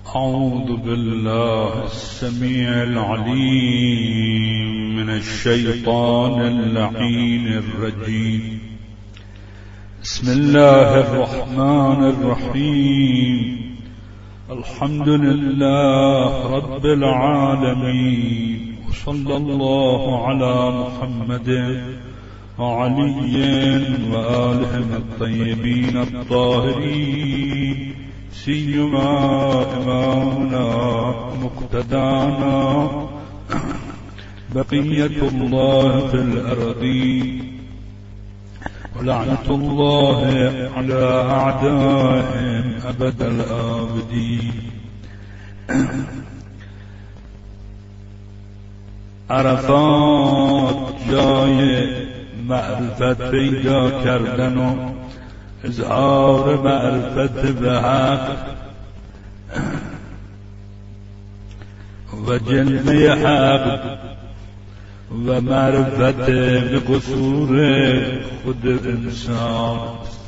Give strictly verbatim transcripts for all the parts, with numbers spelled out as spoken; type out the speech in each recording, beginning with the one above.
أعوذ بالله السميع العليم من الشيطان اللعين الرجيم. بسم الله الرحمن الرحيم. الحمد لله رب العالمين، وصلى الله على محمد وعلي وآلهم الطيبين الطاهرين، سيما إمامنا مقتدانا بقية الله في الأرض، ولعنة الله على أعدائهم أبد الآبدين. عرفات جای معرفت پیدا کردن و اظهار معرفت به حق و جلوه حق و معرفت به قصور خود انسان.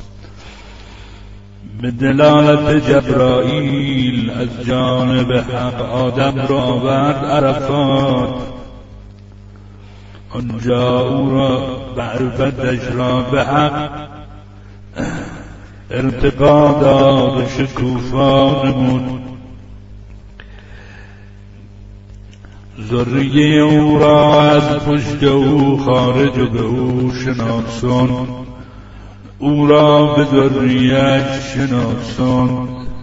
به دلالت جبرائیل از جانب حق آدم را آورد عرفات، آنجا او را معرفتش را به حق ارتقا داد و شکوفا نمود. ذریه او را از پشت او خارج و به او شناسان، او را به ذریه‌اش شناسان.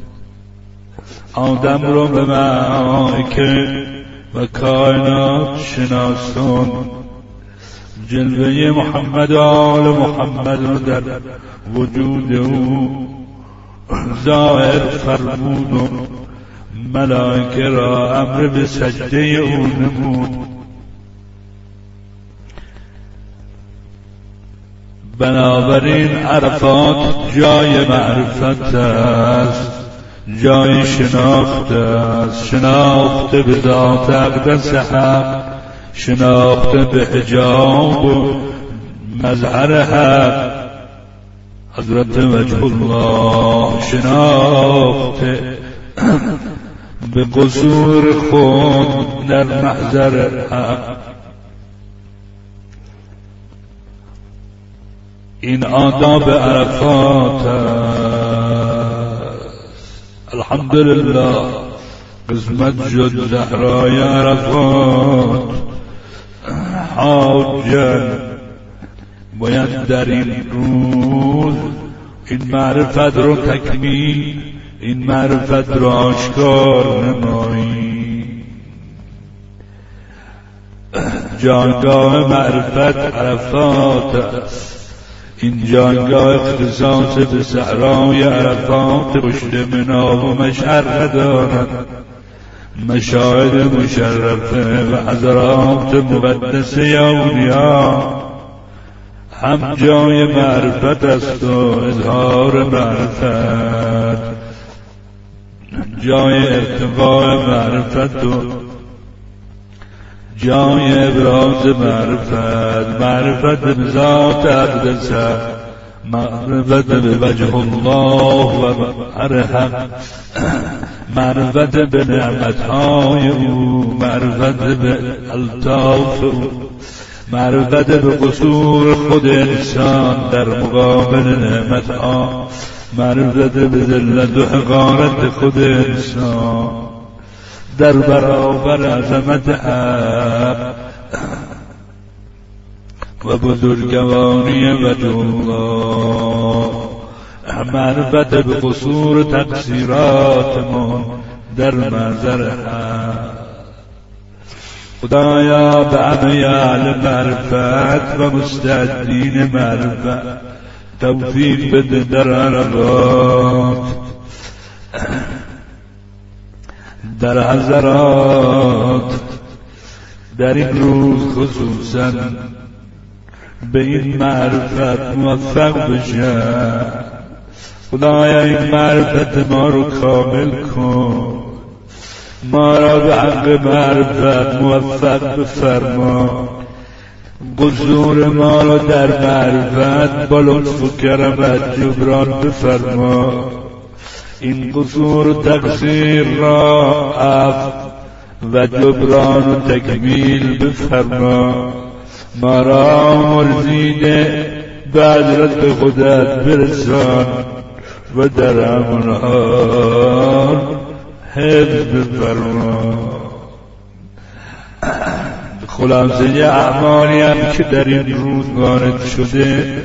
آدم را به ملائکه و کائنات شناسان. جلوه محمد و آل محمد را در وجود او ظاهر فرمود و ملائکه را امر به سجده او نمود. بنابراین عرفات جای معرفت است، جای شناخت است، شناخت به ذات اقدس حق، شناخت به حجاب و مظهر حق حضرت وجه الله، شناخت به قصور خود در محضر حق. این آداب عرفات است. الحمدلله قسمت شد زهرای عرفات. حاجن باید در این روز این معرفت رو تکمیل، این معرفت رو آشکار نمایی. جانگاه معرفت عرفات است. این جانگاه اختصاص به صحرای عرفات پشت منا و مشعر دارد. مشاهد مشرفه و حضرات مقدسه اولیا هم جای معرفت است و اظهار معرفت، جای ارتقاء معرفت و جای ابراز معرفت. معرفت به ذات اقدس، معرفت به وجه الله و هر حق، معرفت به نعمتهای او، معرفت به الطاف او، معرفت به قصور خود انسان در مقابل نعمتها، معرفت به ذلت و حقارت خود انسان در برابر عظمت حق و بزرگواری وجه الله، معرفت به قصور تقصیراتمون در محضر حق. خدایا به همه اهل معرفت و مستعدین معرفت توفیق بده در عرفات، در حضرات، در این روز خصوصا به این معرفت موفق بشه. خدایا این معرفت ما رو کامل کن، ما را به حق معرفت موفق بفرما. قصور ما را در معرفت با لطف و کرمت جبران بفرما. این قصور و تقصیر را عفو و جبران و تکمیل بفرما. ما را مرزیده بعد به خودت برسان و در همون حال حفظ بفرما. خلاصه اعمالی هم که در این روز وارد شده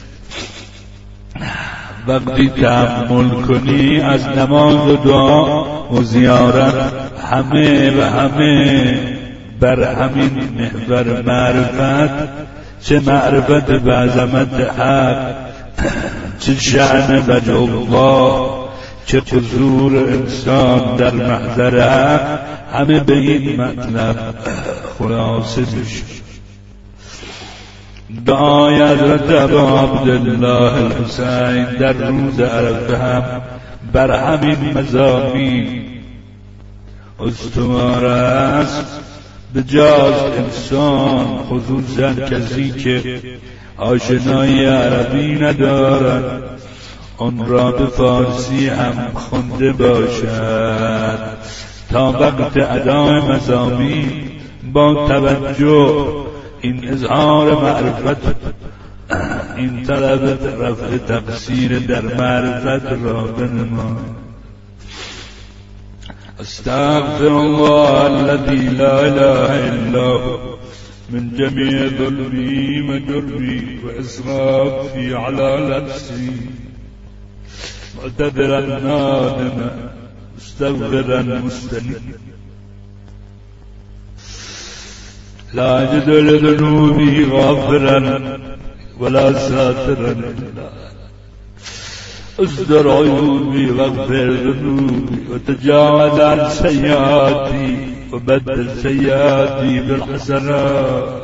وقتی تأمل کنی از نماز و دعا و زیارت همه و همه بر همین محور معرفت، چه معرفت به عظمت حق، چه شأن وجه الله، چه حضور انسان در محضر حق، همه به این مطلب خلاصه میشه. دعای حضرت ابا عبدالله الحسین در روز عرفه هم بر همین مضامین استوار است. به جاز انسان خصوصا کسی که آشنایی عربی ندارد آن را به فارسی هم خونده باشد تا وقت ادای مضامین با توجه این اظهار معرفت، این طلب رفع تقصیر در معرفت را بنماید. استغفر الله الذي لا اله الا هو من جميع ظلمي وجرمي واسرافي على نفسي معتذرا نادما مستغفرا مستنيبا لا أجد لذنوبي غافرا ولا ساترا إلا أصدر عيوبي واغفر ذنوبي وتجاوز عن سيئاتي وبدل سيئاتي بالحسنات.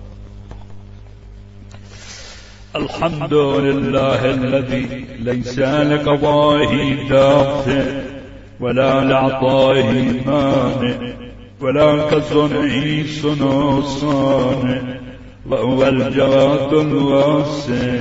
الحمد لله الذي ليس لقضائه دافع ولا لعطائه مانع ولا كصنعه صنع صانع وهو الجواد الواسع.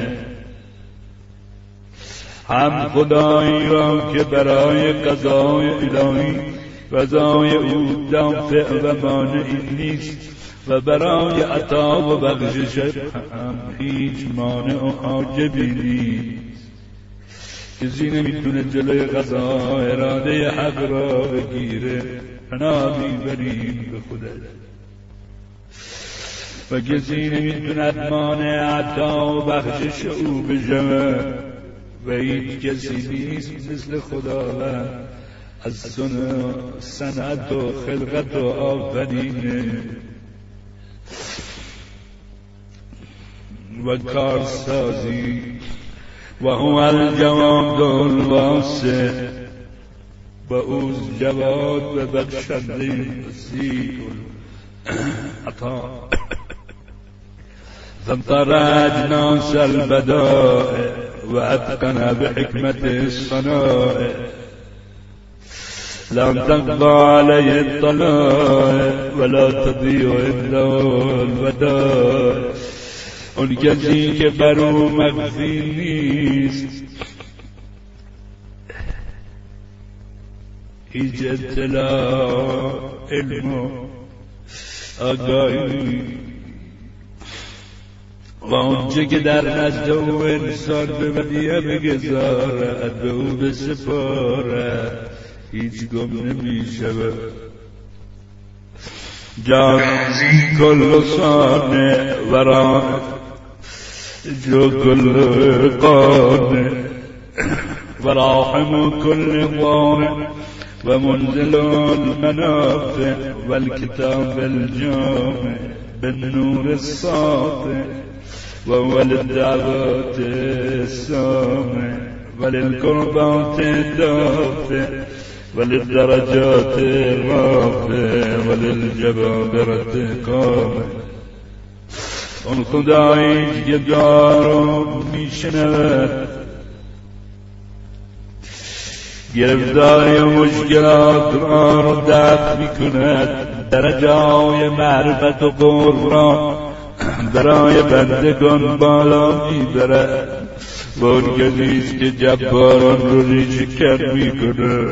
هم خدایی را که برای قضای الهی قضای او دافع و مانعی نیست و برای عطا و بخشش هم هیچ مانع و حاجبی نیست. کسی نمیتونه جلوی قضا اراده حق را بگیره. پناه میبریم به خودت و کسی نمیتوند مانع عطا و بخشش او بشود و هیچ کسی نیست مثل خداوند از صنعت و خلقت و آفرینه و کارسازی و هو الجواد الواسع و اوز جواد و بخشنده وسیع عطا. فانطر اجناس البدائع و اتقن بحکمت الصنائع لا تقضى عليه الطلائع ولا تضيع عنده الودائع. اون کسی که بر او مخفی نیست هیچ اطلاع علم و آگاهی و اونچه که در نزد او انسان به ودیعه بگذارد به او بسپارد هیچ گم نمی شود. جازی کل صانع ورا جو کل قانع وراحم كل ضارع ومنزل المنافع والكتاب الجامع بالنور الساطع وهو للدعوات السامع وللقربات الدافع وللدرجات الرافع وللجبابرة قامع. اون خدایی که دارو میشنود گرفتاری مشکلات را رو دفع میکند، درجای معرفت و قرب را برای بندگان بالا میبرد و اون کسیست که جباران رو ریشه‌کن میکنه.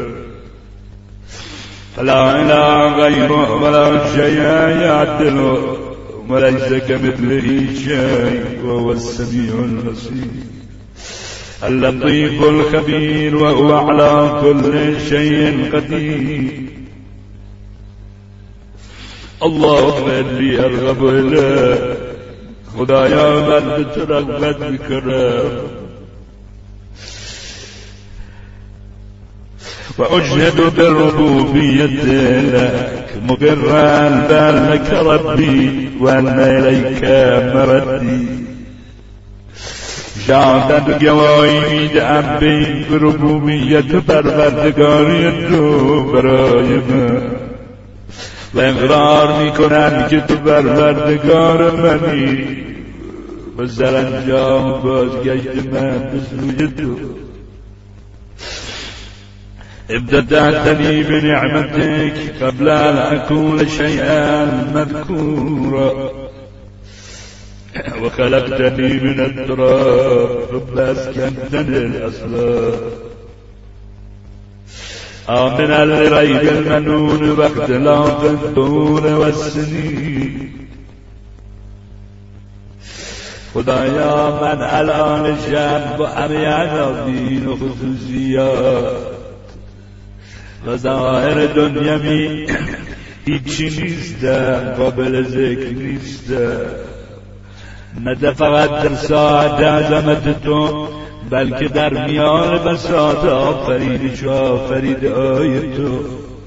فلا اله غیره ولا شیء یعدله ولیس کمثله شیء وهو السمیع البصیر اللطیف الخبیر وهو علی كل شیء قدیر. اللهم انی ارغب الیک، خدایا من به تو رغبت میکنم و اجهد بالربوبیت لک مقرا بانک ربی و ان الیک مردی. شهادت گواهی میدهم به این ربوبیت و پروردگاری تو برای من و اقرار میکنم که تو پروردگار منی و سرانجام بازگشت من به سوی تو. ابتدأتني بنعمتك قبل أن أكون شيئا مذكورا وخلقتني من التراب ثم أسكنتني الأسباب آمنا لريب المنون واختلاف الدهور والسنين. خدایا من الان شب با همه عناوین و خصوصیات و ظاهر دنیامی هیچی نیستم، قابل ذکر نیستم، نه فقط در ساعت عظمت تو بلکه در میان بساط آفرینش و آفریدهای تو.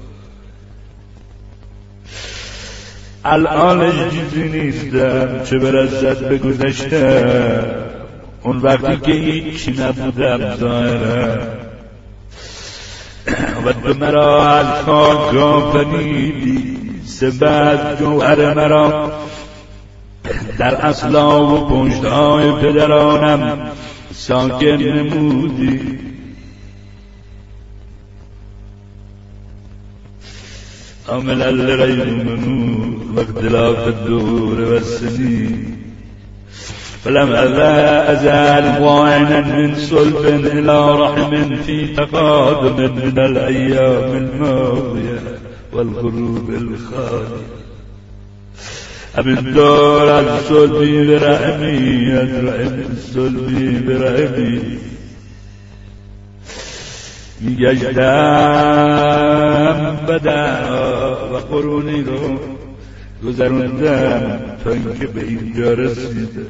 الانش چیزی نیستم چه برسد به گذشته، اون وقتی که هیچی نبودم ظاهرا و تو مرا از خاک آفریدی، سپس جوهر مرا در اصلا و پشتهای پدرانم ساکن نمودی. عملا لريب المنون واختلاف الدهور والسنين فلم أزال واعنا من صلب إلى رحم في تقادم من الأيام الماضية والغروب الخالية. همینطور از صلبی به رحمی، از رحم صلبی به رحمی میگشتم بدنها و قرونی رو گذروندم تا اینکه به اینجا رسیده.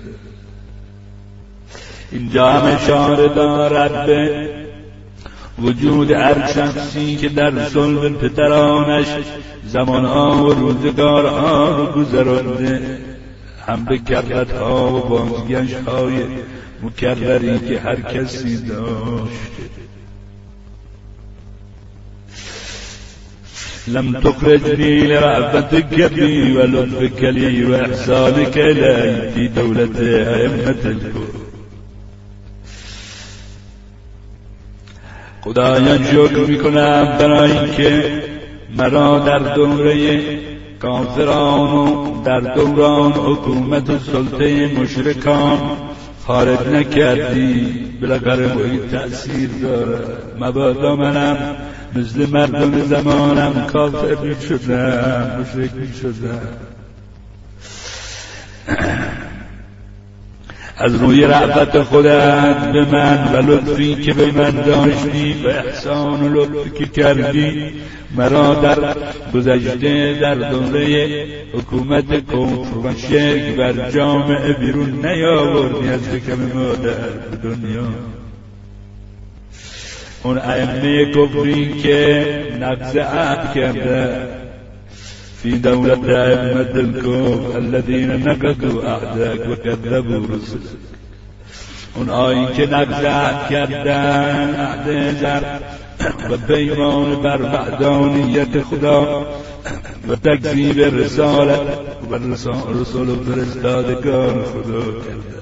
اینجا هم اشاره دارد به وجود هر شخصی که در صلب پدرانش زمانها و روزگارها رو گذرانده، هم به کررتها و بازگشت‌های مکرری که هر کسی داشته. لم تخرجني لرأفتك بي ولطفك لي وإحسانك إلي في دولة أئمة الكون. خدایا شکر میکنم برای اینکه مرا در دوره کافران و در دوران حکومت و سلطه مشرکان خارج نکردی. بالاخره باید تأثیر داره. مبادا منم مثل مردم زمانم کافر می شدم، مشرک می شدم. از روی رحمت خودت به من و لطفی که به من داشتی و احسان و لطفی که کردی مرا در گذشته در دوره حکومت کفر و شرک بر جامعه بیرون نیاوردی از شکم مادر به دنیا. اون ائمه کفری که نقض عهد کرده فی دولت ائمة الکفر الذین نقضوا عهدک و کذبوا رسلک، اون آیی که نقض عهد کردن، عهد زر و پیمان بر وحدانیت خدا و تکذیب رسالت و رسول و فرستادگان خدا کرده.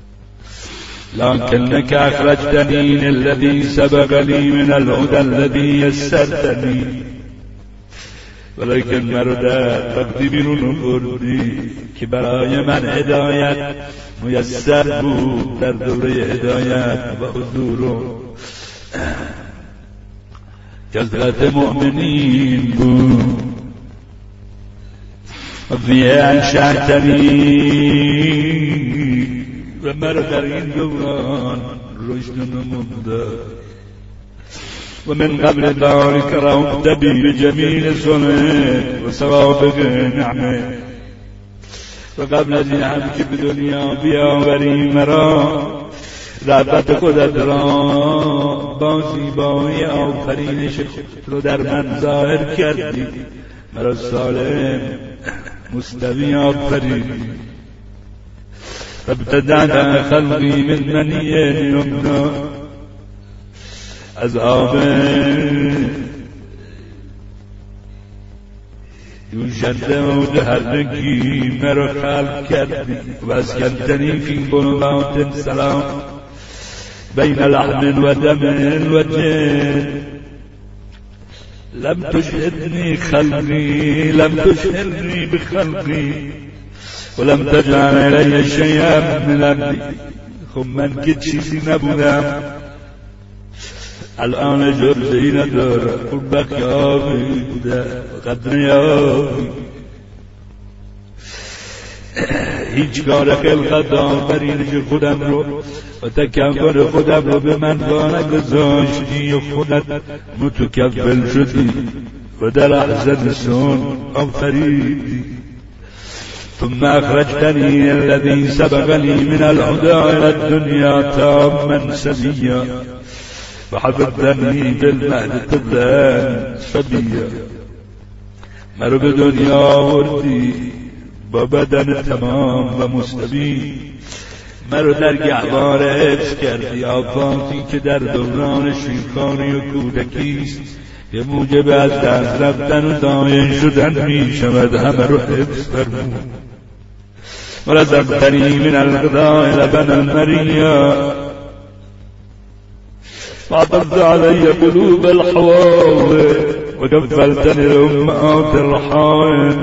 لكنك أخرجتني من الذي سبقني من الهدى الذي يسرتني ولیکن مرا در وقتی بیرون بردی که برای من هدایت میسر بود در دوره هدایت و حضور و کثرت مؤمنین بود و فیه انشأتنی و مرا در این دوران رشد نموده و من قبل ذلك رحمت بی بجمیل صنعت و سوابق نعمت و قبل از این هم که به دنیا بیاوری مرا رغبت خودت را با زیبایی آفرینش رو در من ظاهر کردی مرا سالم مستوی آفریدی ابتدعت خلقی من منی یمنا از آب جوشنده و دهرگی مرا خلق کردی و از کلتنی فی بنوات سلام بین لحم و دم و جن لم تشهدني خلقي لم تشهرني بخلقي ولم تجعل إلي شيئا من أمري خب من که چیزی نبودم الان جرزهی ندارم قربت یابی بوده قدر یابی هیچ کار خلقت آفرینش خودم رو و تکبر خودم رو به من نگذاشتی و خودت متکبل شدی و در احزن سون آفریدی ثم اخرجتني الذي سبقني من الهدى الى الدنيا تاما سبيا وحفظتني بالمهد طفلا صبيا مرا به دنیا آوردی با بدن تمام و مستبی مرا در گهواره حفظ کردی آفاتی که در دوران شیخانی و کودکیست که موجب از دست رفتن و داین شدن می شود همه رو حفظ فرمود ورزقتنی من الغذاء لبن المریا وعطفت علي قلوب الحواوي وكفلتني الأمهات الرحائم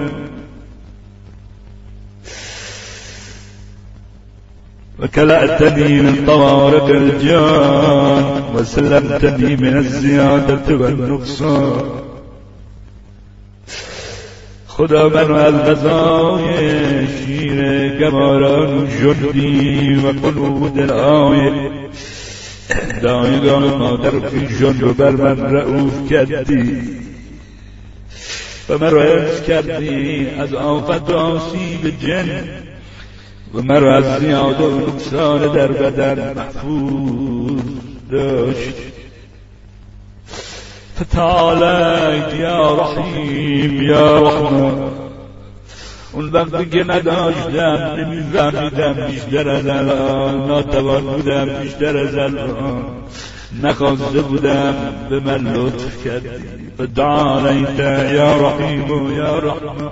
وكلأتني من طوارق الجان وسلمتني من الزيادة والنقصان خدا منو از غذای شیر گماران جندی و قلوب دلهای دایگان مادر پیشان رو بر من رعوف کردی و مرا حفظ کردی از آفت و آسیب جن و مرا از زیاده و نقصان در بدن محفوظ داشت فتعالیت یا رحیم یا رحمان اون وقتی که نداشتم نمیفهمیدم بیشتر از الان ناتوان بودم بیشتر از الان نخواسته بودم به من لطف کردی فتعالیت یا رحیم یا رحمان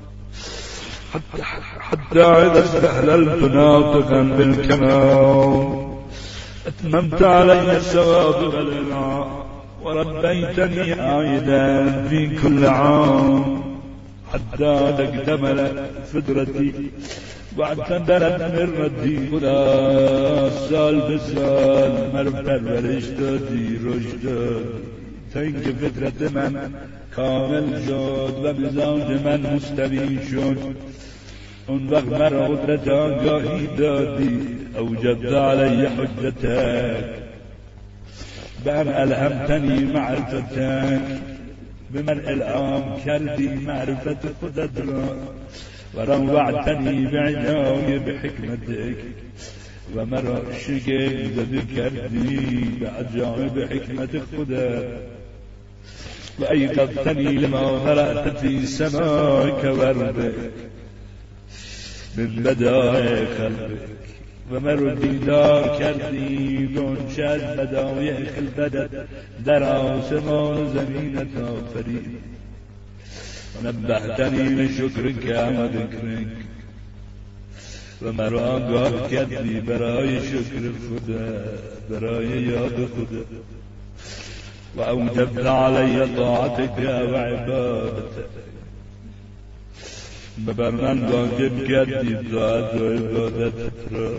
حتى إذا استهللت ناطقا بالكمال أتممت علي السوابق الإنعام وربيتني عائدا في كل عام حتى تكتمل فطرتي واعتبرت من ردي خدا سال بسال مر پرورش دادی رشد دادی تا اینکه فطرت من کامل شد و مزاج من مستوی شد اون وقت مرا قدرت آگاهی دادی اوجبت علی حجتک بر الهمتنی معرفتک به من الهام کردی معرفت خودت را و روعتنی بعنای بحکمتک و مرا شگفت زده کردی به عجایب حکمت خودت و ایقظتنی لما قرأت فی سماک وردک من بدایع خلقک و مرا بیدار کردی گنچه از بدایع خلقت در آسمان و زمینت آفرید و نبهتنی به شکرک و ذکرک و مرا آگاه کردی برای شکر خدا برای یاد خدا وأوجبت علي طاعتك وعبادتك ببرمن واجب کردی طاعت و عبادتت را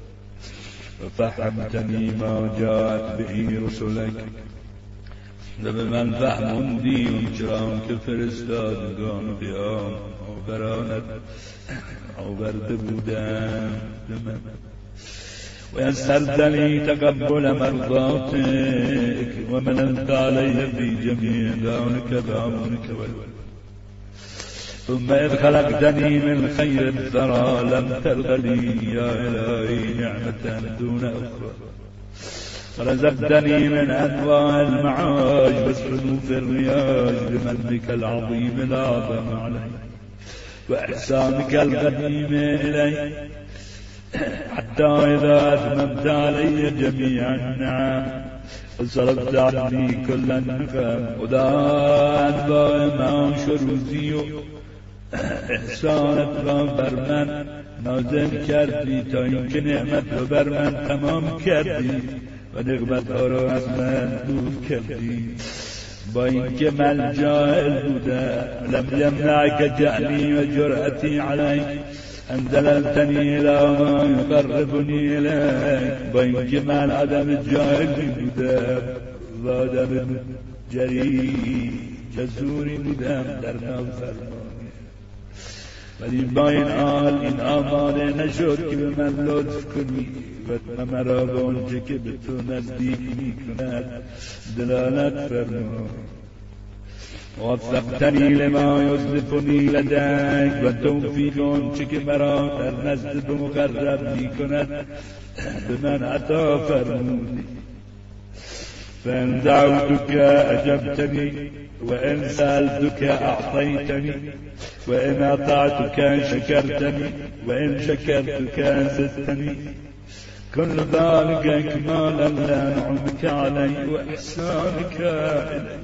وفهمتنی ما جاءت به رسلک و به من فهموندی اون چرام که فرستادگان قیام آورانت آورده بودم به من و یسرتنی تقبل مرضاتک و مننت علی فی جمیع دانک دامنک والولد ثم إذ خلقتني من خير الثرى لم ترض لي يا إلهي نعمة دون أخرى ورزقتني من أنواع المعاش وصنوف الرياش بمنك العظيم الأعظم علي وإحسانك القديم إلي حتى إذا أتممت علي جميع النعم وصرفت عني كل النقم وداعا دائما شروزي احسانت را بر من نازل کردی تا اینکه نعمت را بر من تمام کردی و نقمت ها را از من دور کردی با اینکه من جاهل بودم لم یمنعک جهلی و جرأتی علیک ان دللتنی الی ما یقربنی الیک با اینکه من آدم جاهلی بودم و آدم جری جزوری بودم در نافرمانی ولی با این حال این آماده نشد که به من لطف کنی و مرا به آنچه که به تو نزدیک می کند دلالت فرما وفقتنی لما یزلفنی لدیک و توفیق آنچه که مرا در نزد تو مقرب می کند به من عطا فرمودی فإن دعوتك أجبتني وإن سألتك أعطيتني وإن أطعتك شكرتني وإن شكرتك زدتني كل ذلك إكمالا لنعمك علي وإحسانك إلي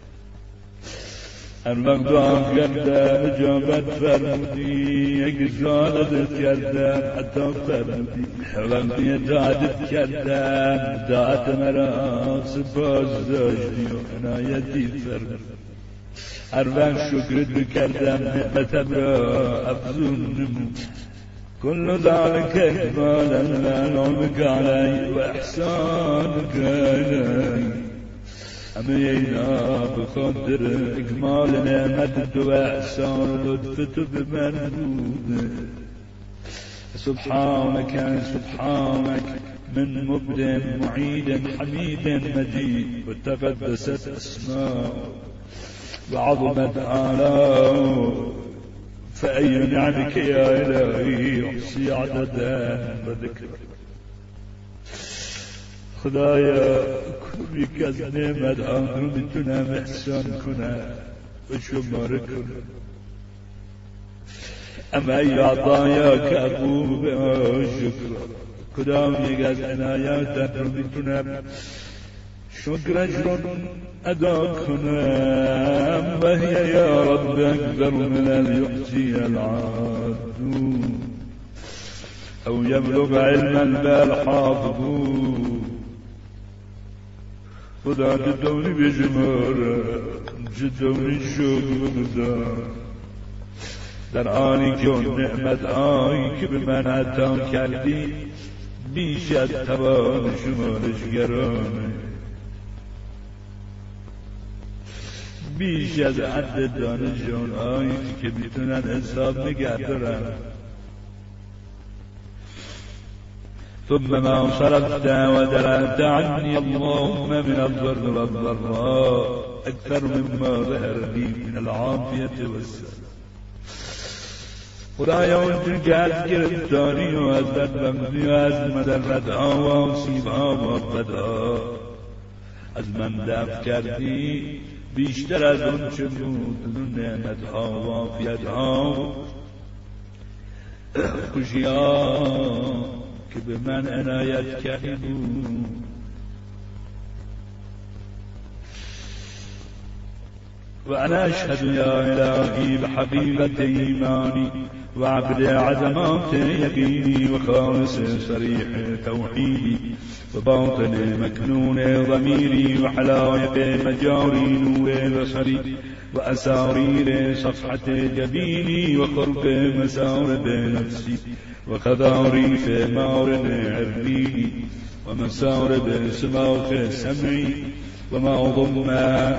الوقت آن کردم اجابت فرمودی اگزالت کردم حتی فرمودی وقتی اطاعتت کردم اطاعت مرا سپاس داشتی و عنایتی فرمودی هر وقت شکرت کردم نعمتم را افزون نمود كل ذلك إكمالا لنعمك علي وإحسانك إلي همه اینا به خاطر اکمال نعمت و احسان لطف تو به من بوده سبحانك سبحانك من مبدع معيد حميد مجيد وتقدست اسماء وعظمت آلاء فأي نعمك يا إلهي أحصي عددا وذكرا خدایا کدوم یک از نعمت آن رو میتونم احسان کنم و شماره کنم اما ای عطایا که ابو به شکر کدام یک از عنایاتت رو میتونم شکرش رو ادا کنم و هی یا رب اکبر من الیحسی العادون او یبلغ علما بالحافظون خدا جدونی بجمار جدونی شکر بگذار در آنی که اون نعمت آنی که به من عطا کردی بیش از توان شمارشگرانه بیش از حد دانشان آنی که میتونن حساب نگه دارن ثم ما صرفت ودرأت عني اللهم من الضر والضراء أكثر مما ظهر لي من العافية والسلام خدایا اونجور که از گرفتاری و از بدبختی و از مضرتها و آسیبها و آفتها از من دفع کردی بیشتر از اون چه بود نعمتها و عافیتها خوشیها که به من عنایت کردی بود وأنا أشهد يا إلهي بحقيقة إيماني وعبد عزمات يقيني وخالص صريح توحيدي وباطن مكنون ضميري وحلائق مجاري نور بصري وأسارير صفحة جبيني وقرب مسارب نفسي وخذاريف مارن عربيني ومسارب سماخ سمعي وما ضم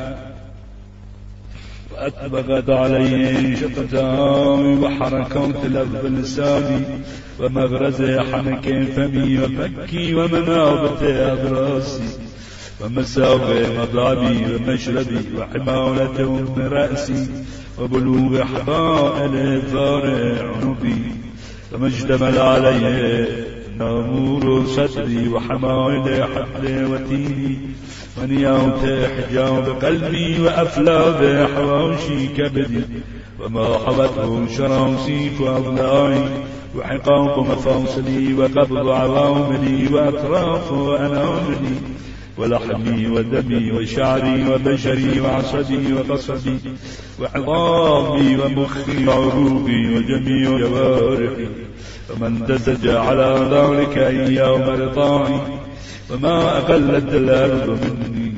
وأطبقت عليه شفتاي وحركات لفظ لساني ومغرز حنك فمي وفكي ومنابت أضراسي ومساوي مضابي ومشربي وحمالة من رأسي وبلوغ حبائل ثار عنبي وما اشتمل عليه نامور صدري وحمائل حبل وتيني ونياوت حجاب قلبي وأفلاب حواشي كبدي وما حوته شراسي وأضلاعي وحقاق مفاصلي وقبض عواملي وأطراف وأناملي ولحمي ودمي وشعري وبشري وعصبي وقصبي وعظامي ومخي وعروقي وجميع جوارحي ومن تزج على ذلك أيام رضاعي وما أقلت الأرض مني.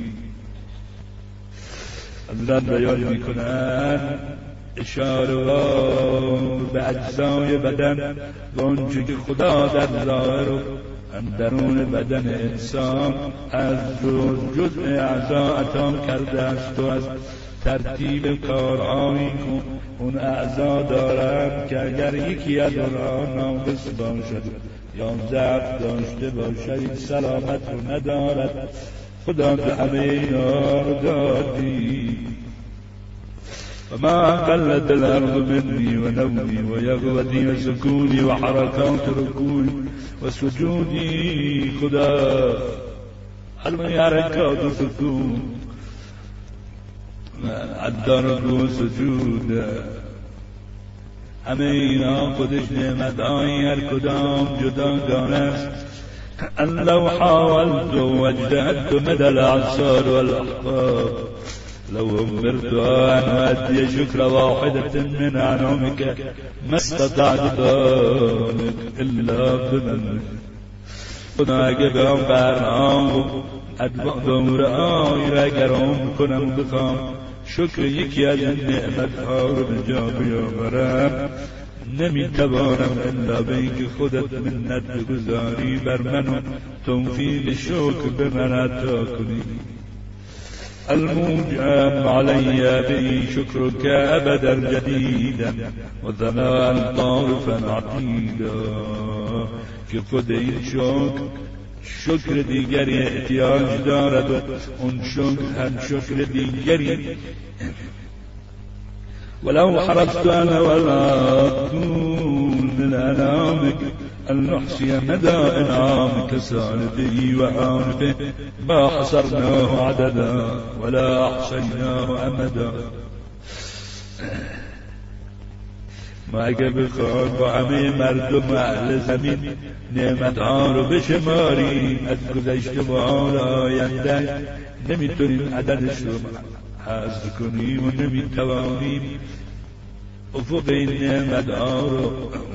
الآن بیان میکنن اشاره به اجزای بدن و اونچه که خدا در ظاهر و اندرون بدن انسان از جزء اعضا عطا کرده است و از ترتیب کارهایی که اون اعضا دارند که اگر یکی از آنها ناقص باشد یا ضعف داشته باشد سلامت رو ندارد. خدا به همه اینا رو دادی. و ما قلت الارض مني ونومي ويغودي وسكوني وحركات ركوعي وسجودي. خدا علمي حركات سكون الدرك وسجود همه اینا خودش نعمت‌های هر کدام جداگانه است. ان لو حاولت واجتهدت مدى الاعصار والاحقاب لو أمرت أن أؤدي شكر واحدة من أنعمك ما استطعت ذلك إلا بمنك. خدا اگه به آن برنامه ادوار آی را گرام کنم بخوام شکر یکی از این نعمتها رو به جا بیاورم نمیتوانم الا به اینکه خودت منت بگذاری بر من و توفیق شکر به من عطا کنی. الموجب علي به شكرك أبدا جديدا وثناء طارفا عقيدا. که خود این شکر شکر دیگری احتیاج دارد و اون شکر هم شکر دیگری. ولو حرصت أنا ولا طول من أنامك أن نحصي مدى إنعامك سالفه وعانفه ما حصرناه عددا ولا أحصيناه أمدا. ما اگه بخواد با همه مردم اهل زمین نعمتها رو بشماریم از گذشته و حال آینده نمیتونیم عددش رو حذف کنیم و نمیتوانیم افق این نعمتها رو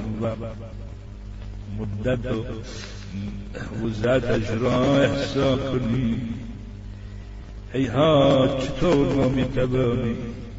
مدت و وزعتش را احسا کنی. هیهات چطور ما میتوانی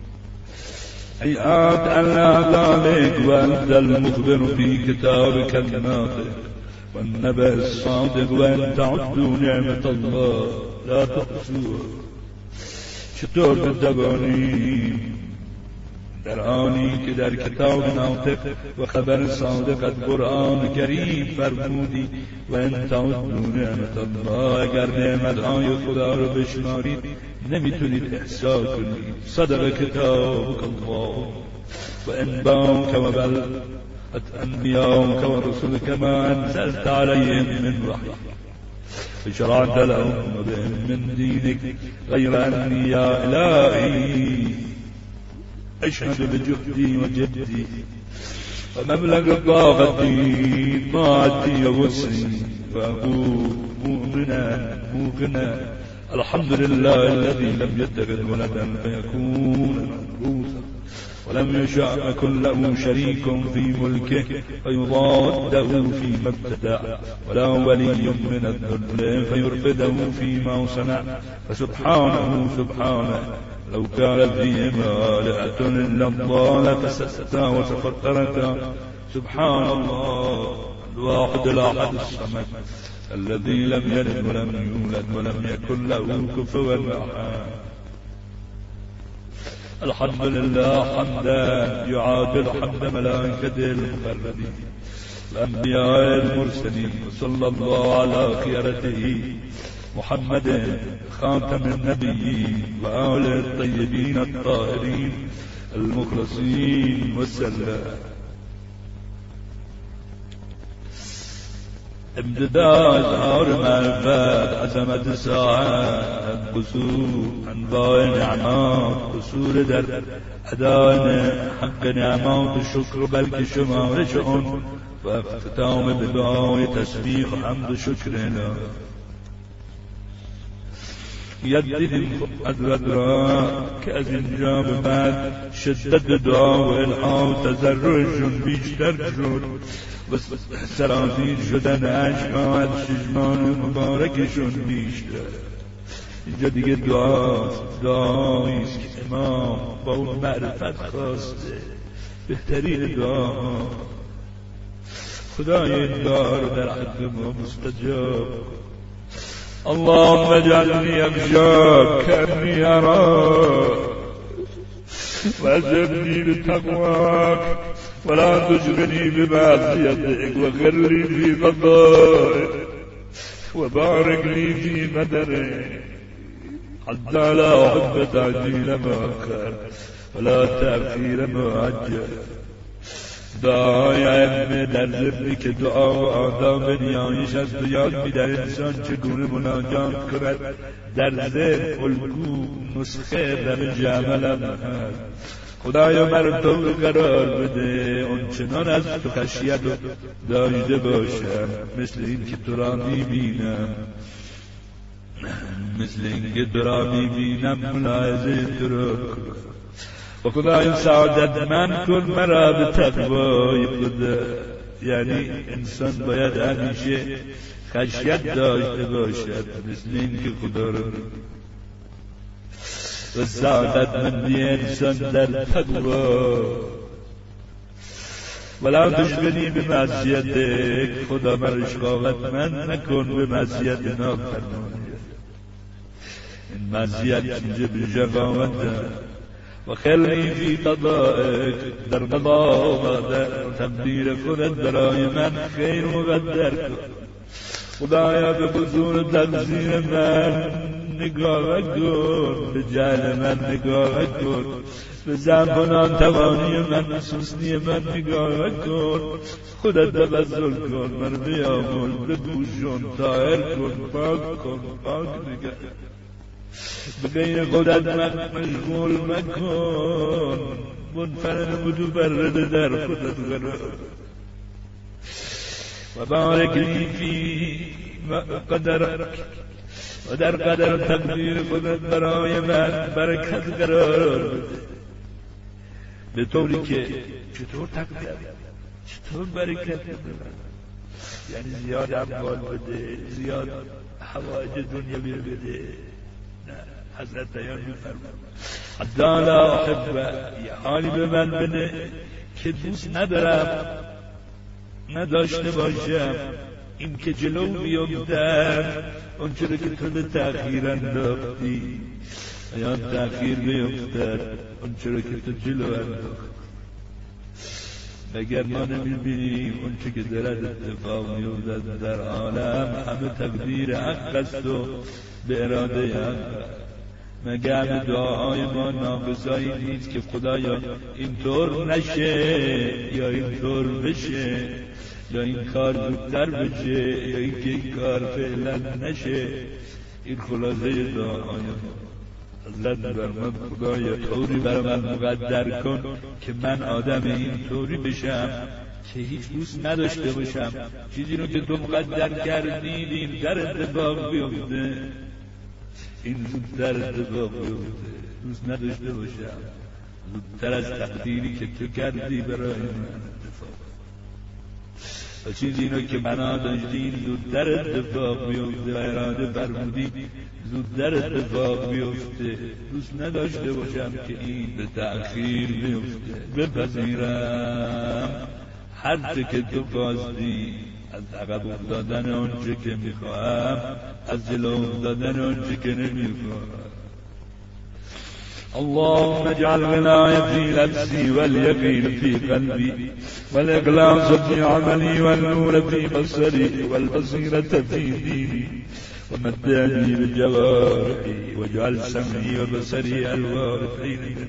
هیهات الا ذلك وانت المخبر في كتابك الناطق والنبأ الصادق وان تعدوا نعمة الله لا تحصوها. چطور میتوانی در آنی که در کتاب ناطق و خبر صادق از قرآن کریم فرمودی و ان تعدوا نعمت الله اگر نعمتهای خدا رو بشمارید نمیتونید احصا کنید. صدق کتابک الله و انباک و بل انبیاک و رسولک ما انزلت علیهم من وحی فشرعت لهم بهم من دینک غیر انی یا الهی اشهد بجهدي وجدي ومبلغ طاقتي طاعتي ووسعي وأقول مؤمنا موقنا الحمد لله الذي لم يتخذ ولدا فيكون موروثا ولم يشاء يكن له شريك في ملكه فيضاده فيما ابتدع ولا ولي من الذل فيرفده فيما صنع فسبحانه سبحانه لو كان فيهما آلهة إلا الله لفسدتا وتفطرتا سبحان الله الواحد الأحد الصمد الذي لم يلد ولم يولد ولم يكن له كفوا أحد. الحمد لله حمدا يعادل حمد ملائكته المقربين الأنبياء المرسلين وصلى الله على خيرته محمد خاتم النبيين وآله الطيبين الطاهرين المخلصين وسلم. امتداد إظهار معرفات عظمة الساعات قصور أنواع نعمات قصور در أداء حق نعمات الشكر بلکه شمارش آن و اختتام بدعای تسبیح و حمد و شکر اله. یدیدیم حضرت را که از اینجا به بعد شدت دعا و الها و تضرعشون بیشتر شد و سرازیر شدن عشقا از چشمان مبارکشون بیشتر. اینجا دیگه دعاست، دعاییست که امام با اون معرفت خواسته بهترین دعا. خدای این دعا رو در حق ما مستجاب. اللهم اجعلني أخشاك كأني أراك وأجبني بتقواك ولا تشغلني بمعصيتك وخر لي في قضائك وبارك لي في قدرك حتى لا أحب تعجيل ما أخر ولا تأخير ما عجل. دعای علم در ضمنی که دعا و آداب نیایش است و یاد می‌دهد انسان چگونه مناجات کند در ذهن الگو نسخه روش عملم هست. خدایا مرا تو قرار بده آنچنان از تو خشیت داشته باشم مثل این که تو را می‌بینم مثل این که تو را می‌بینم ملاحظه تو را کنم و خدای سعادت من کن مرا به تقوای خدا. یعنی انسان باید همیشه خشیت داشته باشد مثل این که خدا را و سعادت مندی انسان در تقوا. ولا تشغلنی به معصیتک خدا مرا شقاوت من نکن به معصیت نافرمانی. این معصیت اینجا به شقاوت و خلی فی قضائک در قضا و در تقدیر خودت برای من خیر مقدر کن. خدایا به بزرگ تقصیر من نگاه کن، به جهل من نگاه کن، به ضعف و ناتوانی من سستی من نگاه کن. خودت تبذل کن، من بیامل بپوشون طاهر کن، پاک کن، پاک نگه به غیر خودت مشغول مکن. منفرد بدو برد در خودت قرار و بارک لی فی قدرک و در قدر تقدیر خودت برای من برکت قرار بده. به طوری که چطور تقدیر چطور برکت بده؟ یعنی زیاد اموال بده، زیاد حوائج دنیوی بده. حضرت بیان می‌فرماید حتی لا احب، یه حالی به من بده که دوست ندارم نداشته باشم این که جلو بیفتم اون چرا که تو به تأخیر انداختی یا تأخیر بیفتد اون چرا که تو جلو انداختی. مگر ما نمی‌بینیم اون چه که دارد اتفاق می‌افتد در عالم همه تقدیر حق است و به اراده حق. مگر همه دعاهای ما ناقصایی نیست که خدایا اینطور نشه یا اینطور بشه یا این کار زودتر بشه یا این که این کار فعلا نشه. این خلاصه دعاهای حضرت برمد خدایا طوری بر من مقدر کن که من آدم این طوری بشم که هیچ دوست نداشته باشم چیزی رو که تو مقدر کردی این در اتفاق بیفته. این زودتر اتفاق بیفته. دوست نداشته باشم زودتر از تقدیری که تو کردی برای من اتفاق و چیزی اینو که بنا داشتی زودتر اتفاق بیفته و اراده فرمودی زودتر اتفاق بیفته. دوست نداشته باشم که این به تأخیر بیفته. بپذیرم هر چه که تو خواستی از عقب افتادن آنچه که میخواهم، از جلو افتادن آنچه که نمیخواهم. اللهم اجعل ولایتی نفسی والیقین فی قلبی والاخلاص فی عملی والنور فی بصری والبصیرة فی دینی ومتعني بجوارحی واجعل سمعی و بصری الوارثین منی.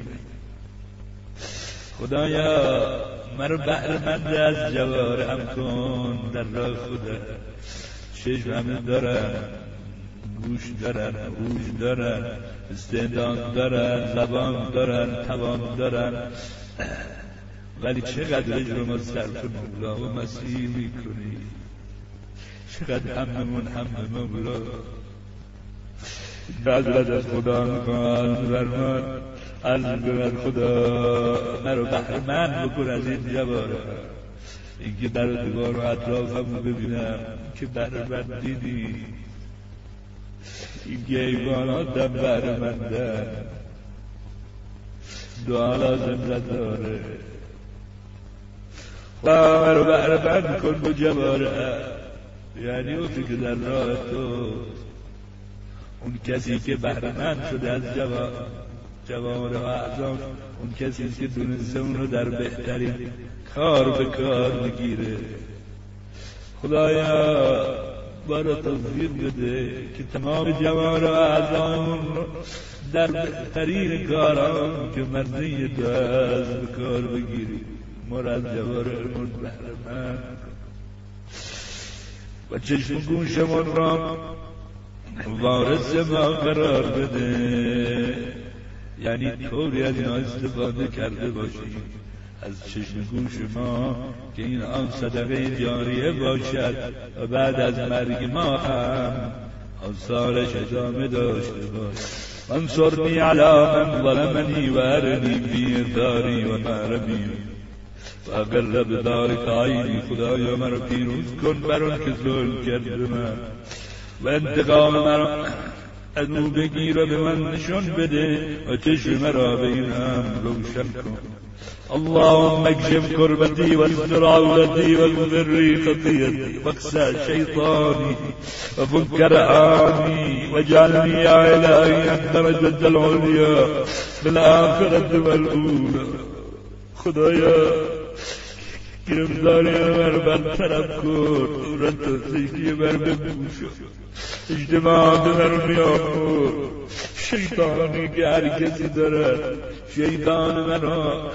خدایا مرا بهره‌مند از جوارحم کن در راه خدا. چشم دارن، گوش دارن، هوش دارن، استعداد دارن، زبان دارن، توان دارن، ولی چقدر اجر ما صرف مولا و مسیح میکنی. چقدر هممون هم مولا. حضرت از خدا میخوان فرمان عرض کنند خدا مرا بهره‌مند بکن از این جوارح. اینکه در دیوار و اطرافم ببینم که بهره‌مند دیدی، اینکه حیواناتم بهره‌مندن. دعا لازم نداره. خدا مرا بهره‌مند کن با جوارح. یعنی اونی که در راه تو، اون کسی که بهره‌مند شده از جوارح جوارح و اعضا، اون کسی که دونسته اون رو در بهترین کار به کار بگیره. خدایا بارا توفیق بده که تمام جوارح و اعضا در بهترین کاران که مرضی تو است به کار بگیری. ما را از جوارحمون بهره‌مند و چشم گوشمون را وارث ما قرار بده. یعنی طوری از اینا استفاده کرده باشیم از چشم گوش ما که این آن صدقه جاریه باشد و بعد از مرگ ما هم آثارش ادامه داشته باشد. منصرنی علی من ظلمنی و ارنی فی داری و محرمی و اقر بدارک عینی. خدایا مرا پیروز کن بر آن که ظلم کرده من و انتقام مرا از او بگیر و به من نشان بده و چشم مرا به این هم روشن کن. اللهم اکشف کربتی و استر عورتی و اغفر لی خطیئتی و اکسر شیطانی و فکر آنی و جعلنی یا الهی الدرجة العلیا بالآخرة والأولى. خدایا گرفتاری بر برطرف کن، صورت و سجدی بر بپوشن، اجتماعات بر بیامور. شیطانی که هر کسی دارد شیطان منو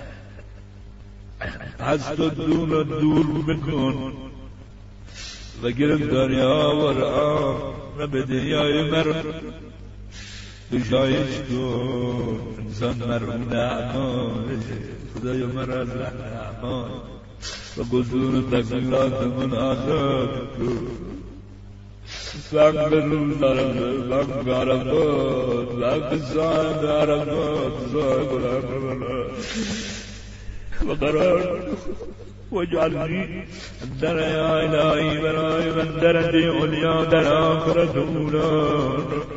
از تو دون و دور بکن و گرفتاری ها و رعا و بدهیای مرا بشایش کن. انسان مرهون اعماله. خدایا مرا از رحم اعمال و بزرگ و تقلیلات من آزاد کن. سنگ روز عرفات، سنگ عرفات، سنگ ساعت عرفات، صاحب العرفات و قرار واجعلنی در یا الهی برای من درجه علیا در آخرت اولا.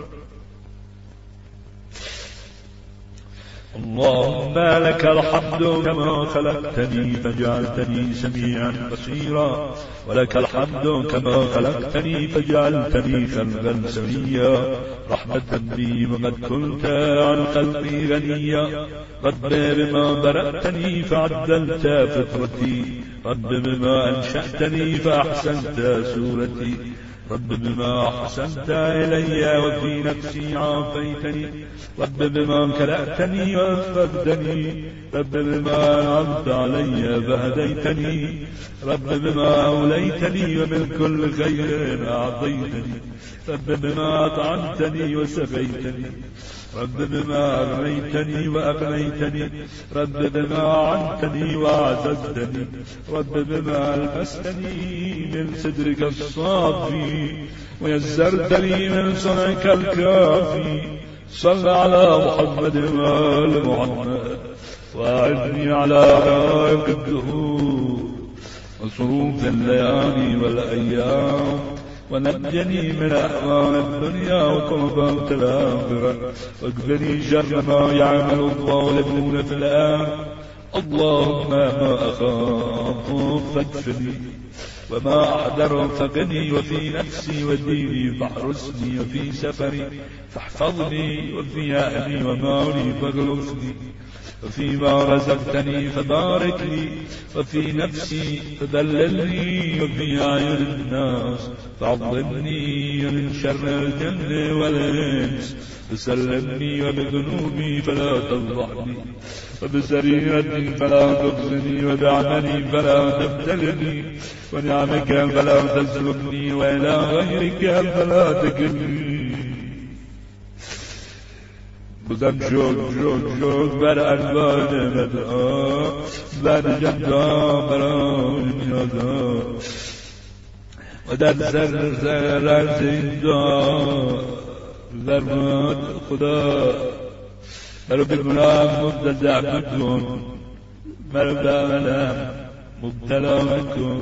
اللهم لك الحمد كما خلقتني فجعلتني سميعا بصيرا ولك الحمد كما خلقتني فجعلتني خلقا سويا رحمة بي وقد كنت عن خلقي غنيا. رب بما برأتني فعدلت فطرتي، رب بما أنشأتني فأحسنت سورتي، رب بما أحسنت إلي وفي نفسي عافيتني، رب بما كلأتني وأفقدتني، رب بما أنعمت علي فهديتني، رب بما أوليتني ومن كل خير أعطيتني، رب بما أطعمتني وسقيتني، رب بما أغنيتني وأغنيتني رب بما أعنتني وأعززتني رب بما ألبستني من صدرك الصافي ويسرتني من صنعك الكافي صل على محمد وآل محمد وأعني على رائق الدهور وصروف الليالي والأيام ونجني من أحوال الدنيا وكربات الآخرة واكفني شر ما يعمل الظالمون في الآن. اللهم ما أخاف فاكفني وما أحذر فقني وفي نفسي وديني فاحرسني وفي سفري فاحفظني وفي أهلي ومالي فاغلفني وفيما رزقتني فبارك لي وفي نفسي فذللني وفي أعين الناس فعظمني ومن شر الجن والإنس فسلمني وبذنوبي فلا تفضحني وبسريرتي فلا تخزني وبعملي فلا تبتلني ونعمك فلا تسلبني وإلى غيرك فلا تكلني. بزن شد شد شد بر الوان مدعا بر جنجا برای میادا و در سر سر زنجا ذرات خدا مرا به گناه مبتدع کن مرا به علم مبتلا کن